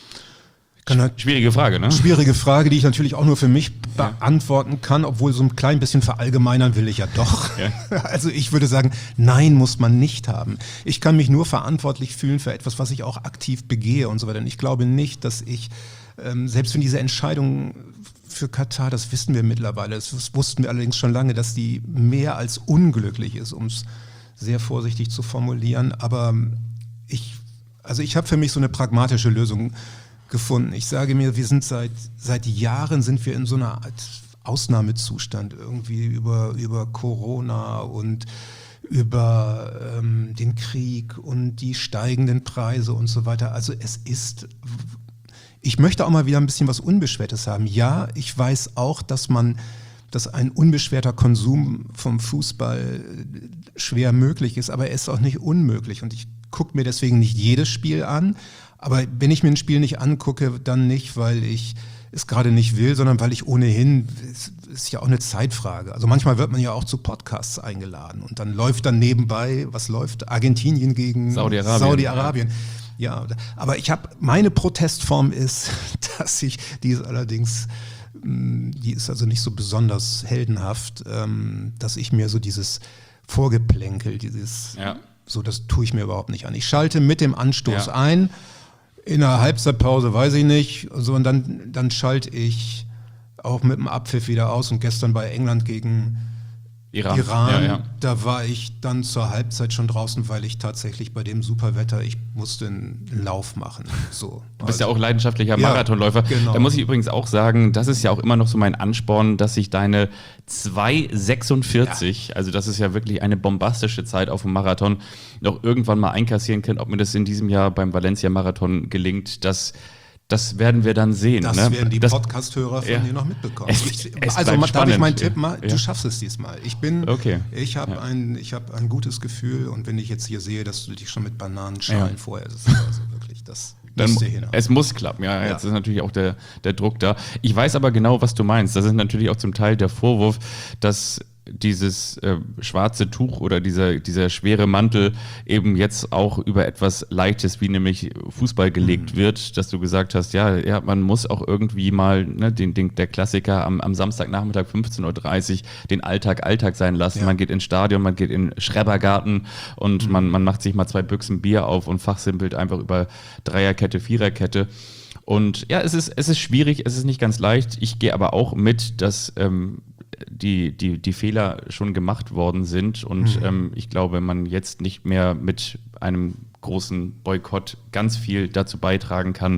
Schwierige Frage, ne? Schwierige Frage, die ich natürlich auch nur für mich beantworten kann, obwohl so ein klein bisschen verallgemeinern will ich ja doch. Ja. Also ich würde sagen, nein, muss man nicht haben. Ich kann mich nur verantwortlich fühlen für etwas, was ich auch aktiv begehe und so weiter. Und ich glaube nicht, dass ich, ähm, selbst wenn diese Entscheidung für Katar, das wissen wir mittlerweile, das wussten wir allerdings schon lange, dass die mehr als unglücklich ist, um es sehr vorsichtig zu formulieren. Aber ich, also ich habe für mich so eine pragmatische Lösung gefunden. Ich sage mir, wir sind seit, seit Jahren sind wir in so einer Art Ausnahmezustand, irgendwie über, über Corona und über ähm, den Krieg und die steigenden Preise und so weiter. Also es ist, ich möchte auch mal wieder ein bisschen was Unbeschwertes haben. Ja, ich weiß auch, dass man, dass ein unbeschwerter Konsum vom Fußball schwer möglich ist, aber er ist auch nicht unmöglich und ich gucke mir deswegen nicht jedes Spiel an. Aber wenn ich mir ein Spiel nicht angucke, dann nicht, weil ich es gerade nicht will, sondern weil ich ohnehin, es ist ja auch eine Zeitfrage. Also manchmal wird man ja auch zu Podcasts eingeladen und dann läuft dann nebenbei, was läuft? Argentinien gegen Saudi-Arabien. Saudi-Arabien. Ja, aber ich habe, meine Protestform ist, dass ich, die ist allerdings, die ist also nicht so besonders heldenhaft, dass ich mir so dieses Vorgeplänkel, dieses, ja. so das tue ich mir überhaupt nicht an. Ich schalte mit dem Anstoß Ja. ein. In der Halbzeitpause weiß ich nicht. So, und dann, dann schalte ich auch mit dem Abpfiff wieder aus. Und gestern bei England gegen Iran, Iran Ja, ja. da war ich dann zur Halbzeit schon draußen, weil ich tatsächlich bei dem Superwetter, ich musste einen Lauf machen. So. Du bist ja auch leidenschaftlicher Ja, Marathonläufer. genau. Da muss ich übrigens auch sagen, das ist ja auch immer noch so mein Ansporn, dass ich deine zwei sechsundvierzig, also das ist ja wirklich eine bombastische Zeit auf dem Marathon, noch irgendwann mal einkassieren kann. Ob mir das in diesem Jahr beim Valencia-Marathon gelingt, das, das werden wir dann sehen. Das ne? werden die das, Podcast-Hörer von ja. dir noch mitbekommen. Es- ich, es also bleibt darf ich meinen spannend. Tipp mal? Ja. Du schaffst es diesmal. Ich bin, Okay. ich habe Ja. ein, ich habe ein gutes Gefühl und wenn ich jetzt hier sehe, dass du dich schon mit Bananenschalen Ja. vorher, das ist also wirklich, das Dann, musst du hinhauen. es muss klappen, ja, Ja. jetzt ist natürlich auch der, der Druck da. Ich weiß aber genau, was du meinst. Das ist natürlich auch zum Teil der Vorwurf, dass dieses äh, schwarze Tuch oder dieser, dieser schwere Mantel eben jetzt auch über etwas Leichtes wie nämlich Fußball gelegt Mhm. wird, dass du gesagt hast, ja, ja, man muss auch irgendwie mal ne, den, den, der Klassiker am, am Samstagnachmittag fünfzehn Uhr dreißig den Alltag Alltag sein lassen. Ja. Man geht ins Stadion, man geht in den Schrebergarten und Mhm. man, man macht sich mal zwei Büchsen Bier auf und fachsimpelt einfach über Dreierkette, Viererkette. Und ja, es ist, es ist schwierig, es ist nicht ganz leicht. Ich gehe aber auch mit, dass ähm, die, die, die Fehler schon gemacht worden sind. Und Mhm. ähm, ich glaube, man jetzt nicht mehr mit einem großen Boykott ganz viel dazu beitragen kann,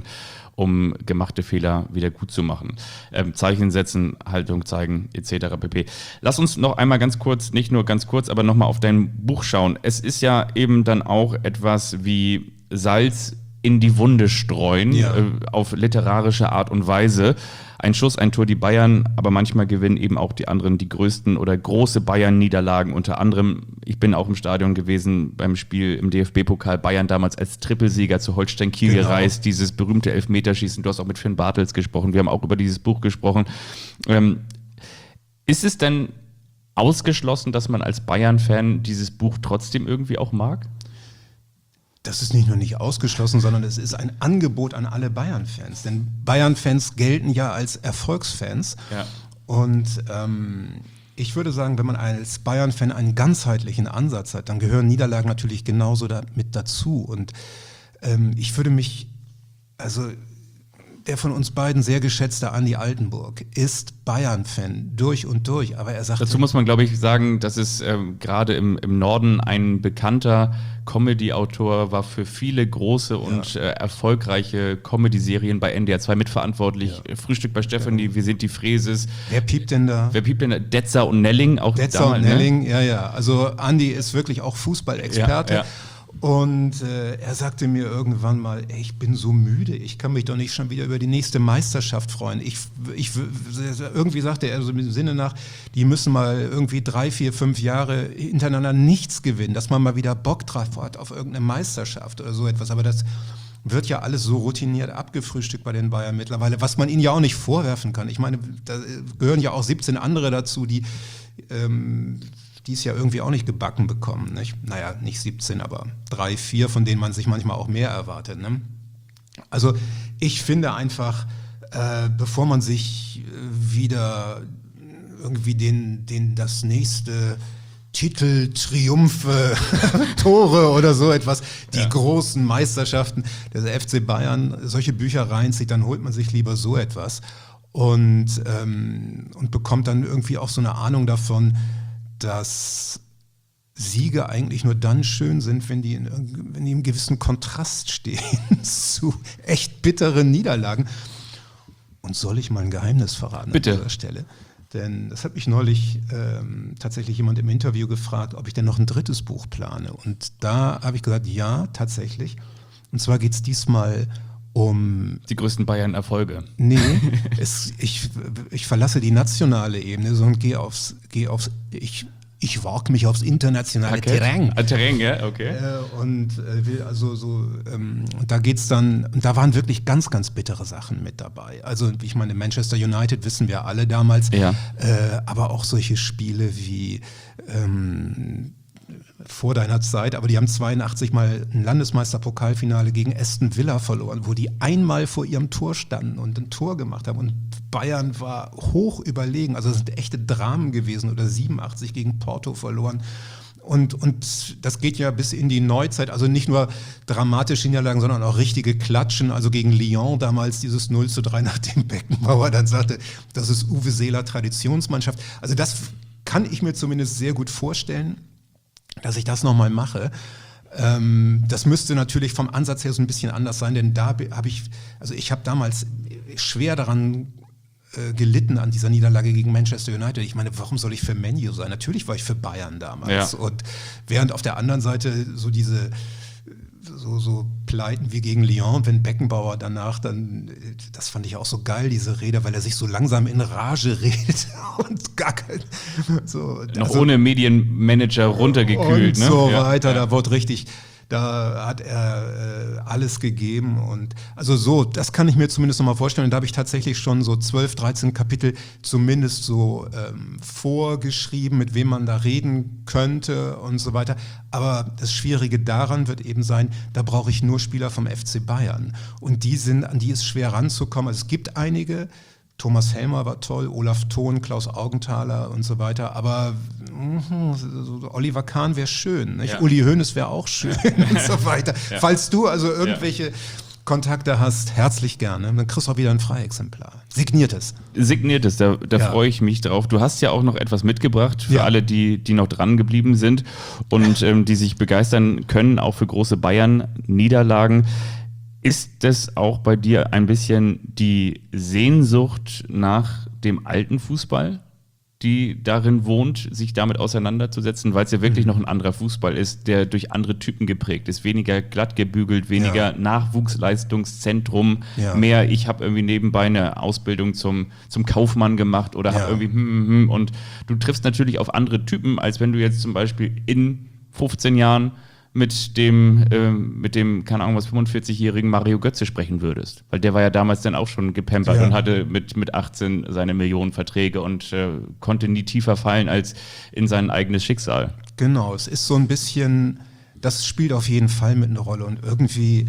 um gemachte Fehler wieder gut zu machen. Ähm, Zeichen setzen, Haltung zeigen, et cetera pp. Lass uns noch einmal ganz kurz, nicht nur ganz kurz, aber nochmal auf dein Buch schauen. Es ist ja eben dann auch etwas wie Salz in die Wunde streuen, Ja. äh, auf literarische Art und Weise. Ein Schuss, ein Tor die Bayern, aber manchmal gewinnen eben auch die anderen die größten oder große Bayern-Niederlagen. Unter anderem, ich bin auch im Stadion gewesen beim Spiel im D F B-Pokal, Bayern damals als Trippelsieger zu Holstein Kiel Genau. gereist, dieses berühmte Elfmeterschießen. Du hast auch mit Finn Bartels gesprochen, wir haben auch über dieses Buch gesprochen. Ähm, ist es denn ausgeschlossen, dass man als Bayern-Fan dieses Buch trotzdem irgendwie auch mag? Das ist nicht nur nicht ausgeschlossen, sondern es ist ein Angebot an alle Bayern-Fans. Denn Bayern-Fans gelten ja als Erfolgsfans. Ja. Und ähm, ich würde sagen, wenn man als Bayern-Fan einen ganzheitlichen Ansatz hat, dann gehören Niederlagen natürlich genauso da, mit dazu. Und ähm, ich würde mich, also der von uns beiden sehr geschätzte Andi Altenburg ist Bayern-Fan durch und durch, aber er sagt... Dazu muss man, glaube ich, sagen, dass es ähm, gerade im, im Norden ein bekannter Comedy-Autor war für viele große und äh, erfolgreiche Comedy-Serien bei N D R zwei mitverantwortlich. Ja. Frühstück bei Stefanie, ja. Wir sind die Fräses. Wer piept denn da? Wer piept denn da? Detzer und Nelling auch Detzer damals, und Nelling, ne? ja, ja. Also Andi ist wirklich auch Fußballexperte. Ja, ja. Und äh, er sagte mir irgendwann mal, ey, ich bin so müde, ich kann mich doch nicht schon wieder über die nächste Meisterschaft freuen. Ich, ich, irgendwie sagte er so im Sinne nach, die müssen mal irgendwie drei, vier, fünf Jahre hintereinander nichts gewinnen, dass man mal wieder Bock drauf hat auf irgendeine Meisterschaft oder so etwas. Aber das wird ja alles so routiniert abgefrühstückt bei den Bayern mittlerweile, was man ihnen ja auch nicht vorwerfen kann. Ich meine, da gehören ja auch siebzehn andere dazu, die... Ähm, die es ja irgendwie auch nicht gebacken bekommen. Nicht? Naja, nicht siebzehn, aber drei, vier, von denen man sich manchmal auch mehr erwartet. Ne? Also ich finde einfach, äh, bevor man sich äh, wieder irgendwie den, den das nächste Titel, Triumphe, Tore oder so etwas, die ja. großen Meisterschaften des F C Bayern, solche Bücher reinzieht, dann holt man sich lieber so etwas und, ähm, und bekommt dann irgendwie auch so eine Ahnung davon, dass Siege eigentlich nur dann schön sind, wenn die in, wenn die im gewissen Kontrast stehen zu echt bitteren Niederlagen. Und soll ich mal ein Geheimnis verraten Bitte. An dieser Stelle? Denn das hat mich neulich ähm, tatsächlich jemand im Interview gefragt, ob ich denn noch ein drittes Buch plane. Und da habe ich gesagt, ja, tatsächlich. Und zwar geht es diesmal um... Die größten Bayern-Erfolge. Nee, es, ich, ich verlasse die nationale Ebene so, und gehe aufs, gehe aufs ich, ich wage mich aufs internationale Okay. Terrain. Ah, Terrain, ja, okay. Äh, und äh, will also so, ähm, da geht's dann, da waren wirklich ganz, ganz bittere Sachen mit dabei. Also ich meine, Manchester United wissen wir alle damals, Ja. äh, aber auch solche Spiele wie ähm, vor deiner Zeit, aber die haben zweiundachtzig mal ein Landesmeisterpokalfinale gegen Aston Villa verloren, wo die einmal vor ihrem Tor standen und ein Tor gemacht haben und Bayern war hoch überlegen, also es sind echte Dramen gewesen, oder siebenundachtzig gegen Porto verloren. Und, und das geht ja bis in die Neuzeit, also nicht nur dramatische Niederlagen, sondern auch richtige Klatschen, also gegen Lyon damals dieses null zu drei, nachdem Beckenbauer dann sagte, das ist Uwe Seeler Traditionsmannschaft. Also das kann ich mir zumindest sehr gut vorstellen, dass ich das nochmal mache. Ähm, das müsste natürlich vom Ansatz her so ein bisschen anders sein, denn da habe ich, also ich habe damals schwer daran äh, gelitten an dieser Niederlage gegen Manchester United. Ich meine, warum soll ich für Man U sein? Natürlich war ich für Bayern damals. Ja. Und während auf der anderen Seite so diese so, so Pleiten wie gegen Lyon, wenn Beckenbauer danach dann, das fand ich auch so geil, diese Rede, weil er sich so langsam in Rage redet und gar kein, so. Noch also, ohne Medienmanager runtergekühlt. und ne? so Ja, weiter, ja. da wurde richtig, da hat er äh, alles gegeben und also so, das kann ich mir zumindest noch mal vorstellen und da habe ich tatsächlich schon so zwölf, dreizehn Kapitel zumindest so ähm, vorgeschrieben, mit wem man da reden könnte und so weiter, aber das Schwierige daran wird eben sein, da brauche ich nur Spieler vom F C Bayern und die sind, an die ist schwer ranzukommen, also es gibt einige, Thomas Helmer war toll, Olaf Thon, Klaus Augenthaler und so weiter, aber mh, so Oliver Kahn wäre schön, nicht? Ja. Uli Hoeneß wäre auch schön und so weiter. Ja. Falls du also irgendwelche Kontakte hast, herzlich gerne, dann kriegst du auch wieder ein Freiexemplar. Signiertes. Signiertes, da, da Ja. freue ich mich drauf. Du hast ja auch noch etwas mitgebracht für Ja. alle, die, die noch dran geblieben sind und ähm, die sich begeistern können, auch für große Bayern-Niederlagen. Ist das auch bei dir ein bisschen die Sehnsucht nach dem alten Fußball, die darin wohnt, sich damit auseinanderzusetzen, weil es ja wirklich noch ein anderer Fußball ist, der durch andere Typen geprägt ist, weniger glatt gebügelt, weniger Ja. Nachwuchsleistungszentrum, Ja. mehr ich habe irgendwie nebenbei eine Ausbildung zum, zum Kaufmann gemacht oder Ja. habe irgendwie hm, hm, hm. Und du triffst natürlich auf andere Typen, als wenn du jetzt zum Beispiel in fünfzehn Jahren mit dem, ähm, mit dem, keine Ahnung was, fünfundvierzigjährigen Mario Götze sprechen würdest. Weil der war ja damals dann auch schon gepampert Ja. und hatte mit, mit achtzehn seine Millionenverträge und äh, konnte nie tiefer fallen als in sein eigenes Schicksal. Genau, es ist so ein bisschen, das spielt auf jeden Fall mit eine Rolle und irgendwie,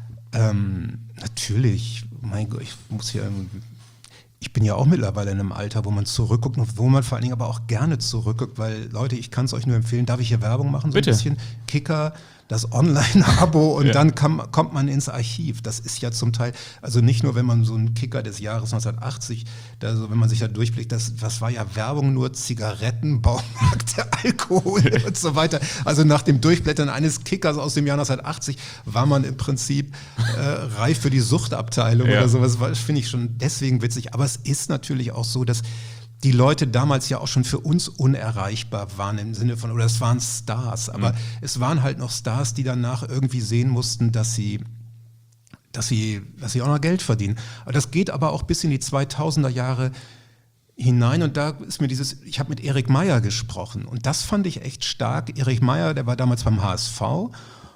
ähm, natürlich, mein Gott, ich muss hier, ich bin ja auch mittlerweile in einem Alter, wo man zurückguckt und wo man vor allen Dingen aber auch gerne zurückguckt, weil Leute, ich kann es euch nur empfehlen, darf ich hier Werbung machen? So Bitte. ein bisschen Kicker das Online-Abo und Ja. dann kam, kommt man ins Archiv. Das ist ja zum Teil, also nicht nur, wenn man so einen Kicker des Jahres neunzehnhundertachtzig, da so, wenn man sich da durchblickt, das, das war ja Werbung, nur Zigaretten, Baumarkt, Alkohol und so weiter. Also nach dem Durchblättern eines Kickers aus dem Jahr neunzehnhundertachtzig war man im Prinzip äh, reif für die Suchtabteilung Ja. oder sowas. Das finde ich schon deswegen witzig. Aber es ist natürlich auch so, dass die Leute damals ja auch schon für uns unerreichbar waren im Sinne von, oder es waren Stars, aber Mhm. es waren halt noch Stars, die danach irgendwie sehen mussten, dass sie, dass sie, dass sie auch noch Geld verdienen. Aber das geht aber auch bis in die zweitausender Jahre hinein und da ist mir dieses, ich habe mit Erik Meyer gesprochen und das fand ich echt stark. Erik Meyer, der war damals beim H S V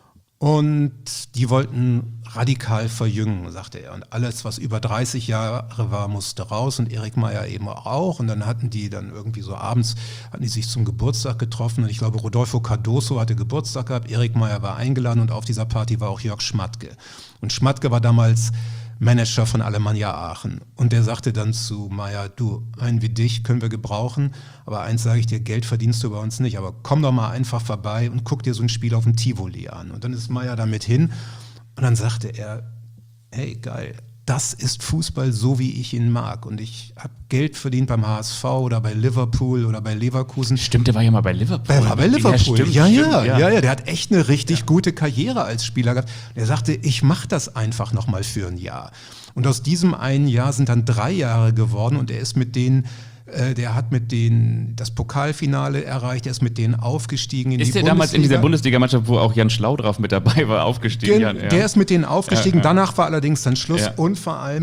und die wollten radikal verjüngen, sagte er. Und alles, was über dreißig Jahre war, musste raus und Erik Meyer eben auch. Und dann hatten die dann irgendwie so abends, hatten die sich zum Geburtstag getroffen. Und ich glaube, Rodolfo Cardoso hatte Geburtstag gehabt, Erik Meyer war eingeladen und auf dieser Party war auch Jörg Schmatke. Und Schmatke war damals Manager von Alemannia Aachen. Und der sagte dann zu Meyer, du, einen wie dich können wir gebrauchen, aber eins sage ich dir, Geld verdienst du bei uns nicht, aber komm doch mal einfach vorbei und guck dir so ein Spiel auf dem Tivoli an. Und dann ist Meyer damit hin und dann sagte er, hey geil, das ist Fußball so, wie ich ihn mag. Und ich habe Geld verdient beim H S V oder bei Liverpool oder bei Leverkusen. Stimmt, der war ja mal bei Liverpool. Der war bei Liverpool. Ja, stimmt, ja, ja, stimmt, ja, ja, der hat echt eine richtig gute Karriere als Spieler gehabt. Der sagte, ich mache das einfach nochmal für ein Jahr. Und aus diesem einen Jahr sind dann drei Jahre geworden und er ist mit denen, äh, der hat mit denen das Pokalfinale erreicht, er ist mit denen aufgestiegen in Ist die der Bundesliga. damals in dieser Bundesligamannschaft, wo auch Jan Schlaudraff mit dabei war, aufgestiegen? Gen- Jan, ja. Der ist mit denen aufgestiegen, Ja, ja. danach war allerdings dann Schluss Ja. und vor allem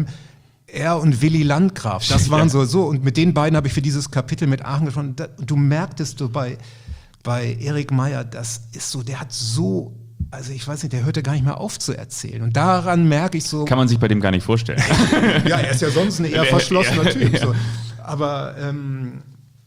er und Willy Landgraf, das waren Ja. so, so und mit den beiden habe ich für dieses Kapitel mit Aachen gesprochen. Da- Du merktest so bei, bei Erik Meyer, das ist so, der hat so, also ich weiß nicht, der hörte gar nicht mehr auf zu erzählen und daran merke ich so, Kann man sich bei dem gar nicht vorstellen. ja, er ist ja sonst ein eher verschlossener Ja, Typ. ja. So. Aber ähm,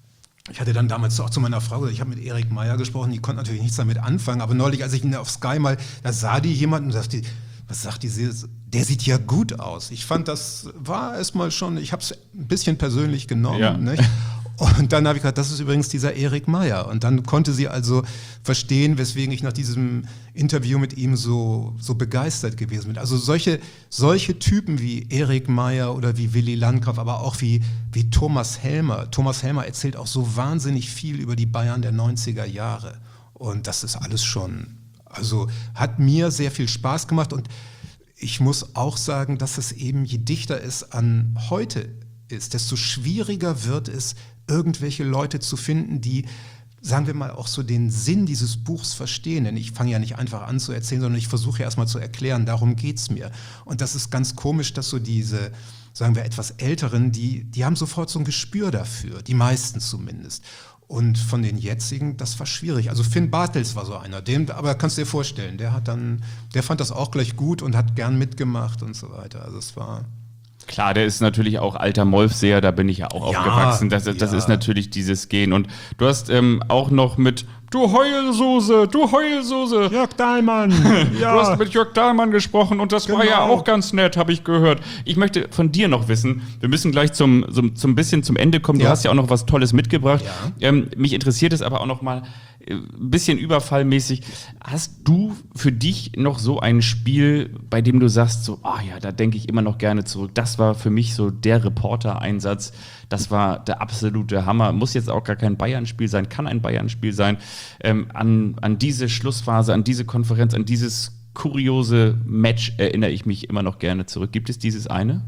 ich hatte dann damals auch zu meiner Frau gesagt, ich habe mit Erik Meyer gesprochen, die konnte natürlich nichts damit anfangen, aber neulich, als ich ihn auf Sky mal, da sah die jemanden und sagte, was sagt die, sie- der sieht ja gut aus. Ich fand, das war erstmal schon, ich habe es ein bisschen persönlich genommen. Ja. Nicht? Und dann habe ich gesagt, das ist übrigens dieser Erik Meyer. Und dann konnte sie also verstehen, weswegen ich nach diesem Interview mit ihm so, so begeistert gewesen bin. Also solche, solche Typen wie Erik Meyer oder wie Willy Landgraf, aber auch wie, wie Thomas Helmer. Thomas Helmer erzählt auch so wahnsinnig viel über die Bayern der neunziger Jahre. Und das ist alles schon, also hat mir sehr viel Spaß gemacht. Und ich muss auch sagen, dass es eben, je dichter es an heute ist, desto schwieriger wird es, irgendwelche Leute zu finden, die, sagen wir mal, auch so den Sinn dieses Buchs verstehen. Denn ich fange ja nicht einfach an zu erzählen, sondern ich versuche ja erstmal zu erklären, darum geht's mir. Und das ist ganz komisch, dass so diese, sagen wir, etwas Älteren, die, die haben sofort so ein Gespür dafür, die meisten zumindest. Und von den jetzigen, das war schwierig. Also Finn Bartels war so einer, dem, aber kannst du dir vorstellen, der hat dann, der fand das auch gleich gut und hat gern mitgemacht und so weiter. Also es war... Klar, der ist natürlich auch alter Molfseher, da bin ich ja auch Ja, aufgewachsen. Das, das ja. ist natürlich dieses Gen. Und du hast ähm, auch noch mit Du Heulsuse, du Heulsuse. Jörg Dahlmann! Du hast mit Jörg Dahlmann gesprochen und das war ja Genau. auch ganz nett, habe ich gehört. Ich möchte von dir noch wissen, wir müssen gleich zum, zum, zum bisschen zum Ende kommen. Du Ja. hast ja auch noch was Tolles mitgebracht. Ja. Ähm, mich interessiert es aber auch noch mal äh, ein bisschen überfallmäßig. Hast du für dich noch so ein Spiel, bei dem du sagst, so, ah ja, da denke ich immer noch gerne zurück. Das war für mich so der Reporter-Einsatz. Das war der absolute Hammer. Muss jetzt auch gar kein Bayern-Spiel sein, kann ein Bayern-Spiel sein. Ähm, an, an diese Schlussphase, an diese Konferenz, an dieses kuriose Match erinnere ich mich immer noch gerne zurück. Gibt es dieses eine?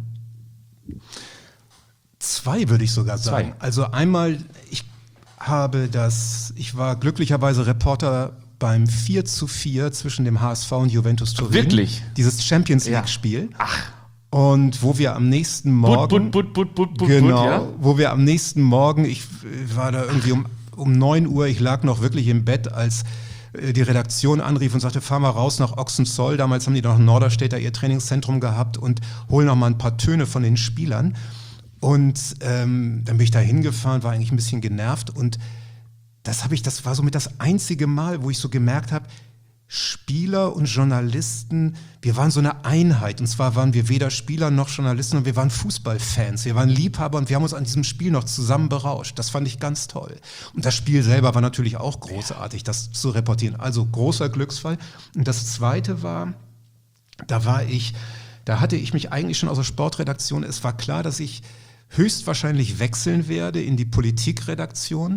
Zwei würde ich sogar sagen. Zwei. Also einmal, ich habe das, ich war glücklicherweise Reporter beim vier zu vier zwischen dem H S V und Juventus Turin. Wirklich? Dieses Champions Ja. League-Spiel. Ach. Und wo wir am nächsten Morgen, But, but, but, but, but, genau, but, ja? wo wir am nächsten Morgen, ich äh, war da irgendwie um, um neun Uhr, ich lag noch wirklich im Bett, als äh, die Redaktion anrief und sagte, fahr mal raus nach Ochsenzoll. Damals haben die noch in Norderstädter ihr Trainingszentrum gehabt und hol noch mal ein paar Töne von den Spielern. Und ähm, dann bin ich da hingefahren, war eigentlich ein bisschen genervt und das habe ich, das war so mit das einzige Mal, wo ich so gemerkt habe, Spieler und Journalisten, wir waren so eine Einheit. Und zwar waren wir weder Spieler noch Journalisten und wir waren Fußballfans. Wir waren Liebhaber und wir haben uns an diesem Spiel noch zusammen berauscht. Das fand ich ganz toll. Und das Spiel selber war natürlich auch großartig, das zu reportieren. Also großer Glücksfall. Und das Zweite war, da war ich, da hatte ich mich eigentlich schon aus der Sportredaktion, es war klar, dass ich höchstwahrscheinlich wechseln werde in die Politikredaktion.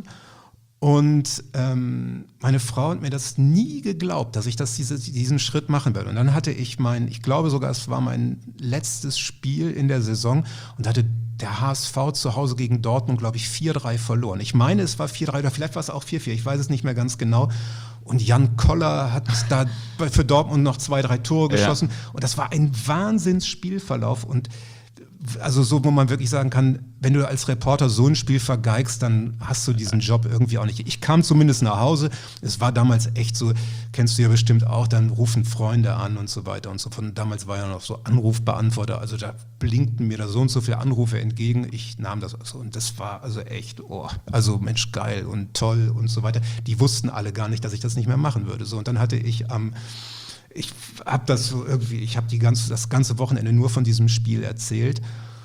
Und ähm, meine Frau hat mir das nie geglaubt, dass ich das, diese, diesen Schritt machen werde. Und dann hatte ich mein, ich glaube sogar, es war mein letztes Spiel in der Saison und hatte der H S V zu Hause gegen Dortmund, glaube ich, vier drei verloren. Ich meine, es war vier drei oder vielleicht war es auch vier vier, ich weiß es nicht mehr ganz genau. Und Jan Koller hat da für Dortmund noch zwei, drei Tore geschossen. Ja. Und das war ein Wahnsinnsspielverlauf. Und also so, wo man wirklich sagen kann, wenn du als Reporter so ein Spiel vergeigst, dann hast du diesen Job irgendwie auch nicht. Ich kam zumindest nach Hause, es war damals echt so, kennst du ja bestimmt auch, dann rufen Freunde an und so weiter und so. Von damals war ja noch so Anrufbeantworter, also da blinkten mir da so und so viele Anrufe entgegen. Ich nahm das so und das war also echt, oh, also Mensch, geil und toll und so weiter. Die wussten alle gar nicht, dass ich das nicht mehr machen würde. So, und dann hatte ich am Ich habe das so irgendwie, ich habe die ganze, das ganze Wochenende nur von diesem Spiel erzählt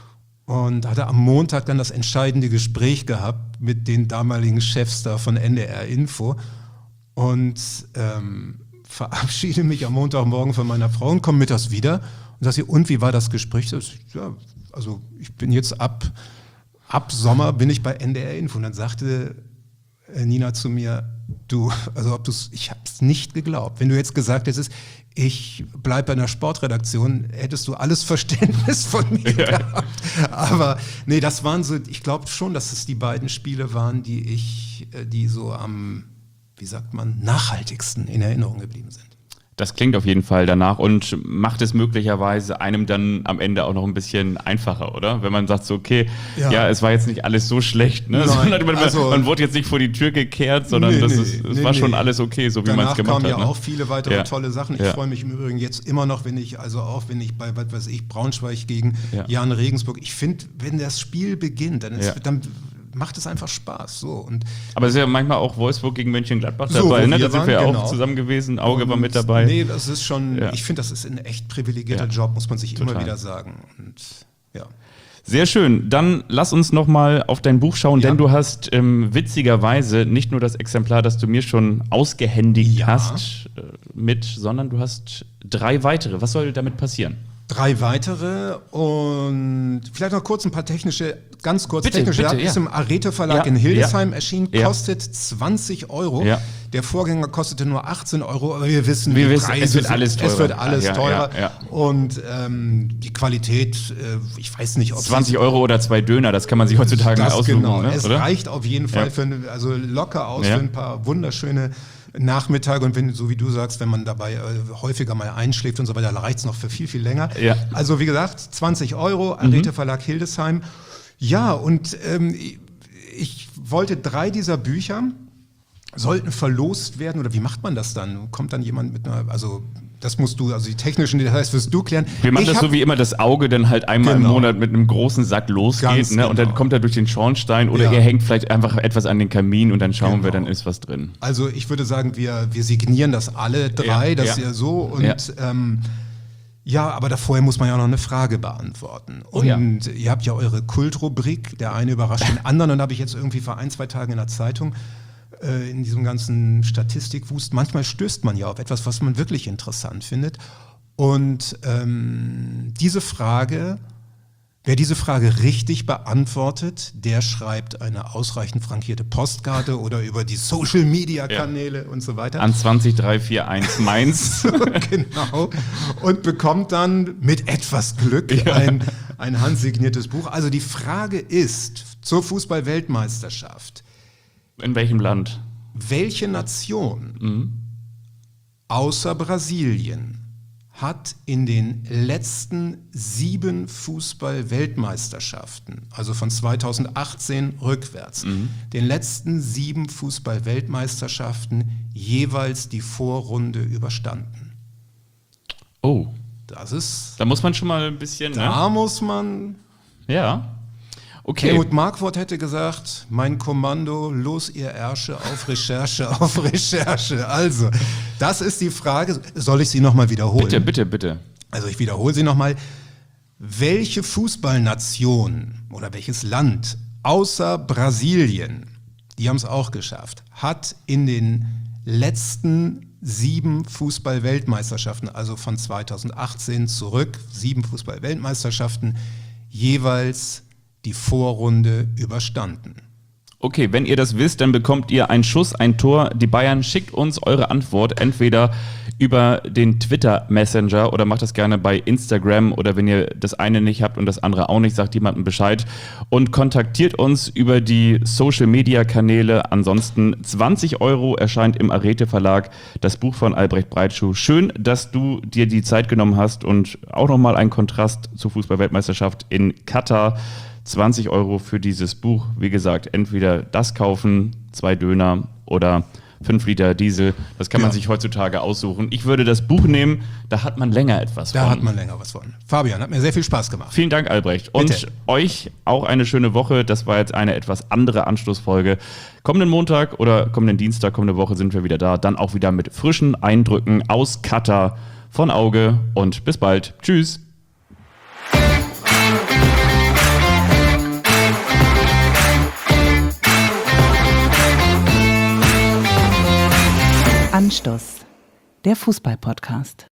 und hatte am Montag dann das entscheidende Gespräch gehabt mit den damaligen Chefs da von N D R Info und ähm, verabschiede mich am Montagmorgen von meiner Frau und komme mittags wieder und sage sie, und wie war das Gespräch? Das, ja, also ich bin jetzt ab, ab Sommer bin ich bei N D R Info und dann sagte Nina zu mir, du, also ob du's, ich habe es nicht geglaubt. Wenn du jetzt gesagt hättest, ich bleibe bei einer Sportredaktion, hättest du alles Verständnis von mir ja. gehabt. Aber nee, das waren so, ich glaube schon, dass es die beiden Spiele waren, die ich, die so am, wie sagt man, nachhaltigsten in Erinnerung geblieben sind. Das klingt auf jeden Fall danach und macht es möglicherweise einem dann am Ende auch noch ein bisschen einfacher, oder? Wenn man sagt so, okay, ja, ja es war jetzt nicht alles so schlecht, ne? Nein, man, also, man wurde jetzt nicht vor die Tür gekehrt, sondern nee, das nee, ist, es nee, war schon nee. alles okay, so wie man es gemacht hat. Danach kamen ja ne? auch viele weitere ja. tolle Sachen. Ich ja. freue mich im Übrigen jetzt immer noch, wenn ich, also auch wenn ich bei, was weiß ich, Braunschweig gegen ja. Jan Regensburg, ich finde, wenn das Spiel beginnt, dann, ist, ja. dann macht es einfach Spaß. So. Und aber es ist ja manchmal auch Wolfsburg gegen Mönchengladbach so, dabei, ne? Da sind wir genau. auch zusammen gewesen, Auge und war mit dabei. Nee, das ist schon, ja. ich finde, das ist ein echt privilegierter ja. Job, muss man sich Total. immer wieder sagen. Und, ja. Sehr schön. Dann lass uns noch mal auf dein Buch schauen, ja. denn du hast ähm, witzigerweise nicht nur das Exemplar, das du mir schon ausgehändigt ja. hast, äh, mit, sondern du hast drei weitere. Was soll damit passieren? Drei weitere und vielleicht noch kurz ein paar technische, ganz kurz bitte, technische. Bitte, ja. ja. Ist im Arete Verlag ja, in Hildesheim ja. erschienen, kostet ja. zwanzig Euro. Ja. Der Vorgänger kostete nur achtzehn Euro, aber wir wissen, wir die wissen Preise es wird alles teurer. Es wird alles ja, teurer. Ja, ja. Und ähm, die Qualität, äh, ich weiß nicht, ob zwanzig Euro oder zwei Döner, das kann man sich heutzutage das aussuchen. Genau. Ne? Es Oder? reicht auf jeden Fall ja. für eine, also locker aus ja. für ein paar wunderschöne Nachmittag und wenn, so wie du sagst, wenn man dabei äh, häufiger mal einschläft und so weiter, reicht es noch für viel, viel länger. Ja. Also wie gesagt, zwanzig Euro, Arete Verlag Hildesheim. Ja, und ähm, ich wollte drei dieser Bücher, sollten verlost werden, oder wie macht man das dann? Kommt dann jemand mit einer, also das musst du, also die technischen Details wirst du klären. Wir machen ich das so wie immer, das Auge dann halt einmal genau. im Monat mit einem großen Sack losgeht, ne? Genau. Und dann kommt er durch den Schornstein oder ja. ihr hängt vielleicht einfach etwas an den Kamin und dann schauen genau. wir, dann ist was drin. Also ich würde sagen, wir, wir signieren das alle drei, ja. das ja. ist ja so und ja. Ähm, ja, aber da vorher muss man ja auch noch eine Frage beantworten. Oh, und ja. ihr habt ja eure Kultrubrik, der eine überrascht den anderen und da habe ich jetzt irgendwie vor ein, zwei Tagen in der Zeitung äh, in diesem ganzen Statistikwust, manchmal stößt man ja auf etwas, was man wirklich interessant findet. Und ähm, diese Frage, wer diese Frage richtig beantwortet, der schreibt eine ausreichend frankierte Postkarte oder über die Social-Media-Kanäle ja. und so weiter. An zwanzig drei vier eins Mainz. Genau. Und bekommt dann mit etwas Glück ja. ein, ein handsigniertes Buch. Also die Frage ist zur Fußball-Weltmeisterschaft. In welchem Land? Welche Nation mhm. außer Brasilien hat in den letzten sieben Fußball-Weltmeisterschaften, also von zweitausendachtzehn rückwärts, mhm. den letzten sieben Fußball-Weltmeisterschaften jeweils die Vorrunde überstanden? Oh. Das ist... Da muss man schon mal ein bisschen... Da ne? muss man... Ja. Okay. Helmut Markwort hätte gesagt, mein Kommando, los ihr Ärsche, auf Recherche, auf Recherche. Also, das ist die Frage. Soll ich sie nochmal wiederholen? Bitte, bitte, bitte. Also ich wiederhole sie nochmal. Welche Fußballnation oder welches Land außer Brasilien, die haben es auch geschafft, hat in den letzten sieben Fußball-Weltmeisterschaften, also von zweitausendachtzehn zurück, sieben Fußball-Weltmeisterschaften, jeweils die Vorrunde überstanden? Okay, wenn ihr das wisst, dann bekommt ihr einen Schuss, ein Tor. Die Bayern, schickt uns eure Antwort entweder über den Twitter-Messenger oder macht das gerne bei Instagram, oder wenn ihr das eine nicht habt und das andere auch nicht, sagt jemandem Bescheid und kontaktiert uns über die Social-Media-Kanäle. Ansonsten zwanzig Euro erscheint im Arete Verlag das Buch von Albrecht Breitschuh. Schön, dass du dir die Zeit genommen hast und auch nochmal ein Kontrast zur Fußball-Weltmeisterschaft in Katar. zwanzig Euro für dieses Buch. Wie gesagt, entweder das kaufen, zwei Döner oder fünf Liter Diesel. Das kann man Ja. sich heutzutage aussuchen. Ich würde das Buch nehmen, da hat man länger etwas Da von. hat man länger was von. Fabian, hat mir sehr viel Spaß gemacht. Vielen Dank, Albrecht. Und Bitte. euch auch eine schöne Woche. Das war jetzt eine etwas andere Anschlussfolge. Kommenden Montag oder kommenden Dienstag, kommende Woche sind wir wieder da. Dann auch wieder mit frischen Eindrücken aus Katar von Auge. Und bis bald. Tschüss. Anstoß, der Fußball-Podcast.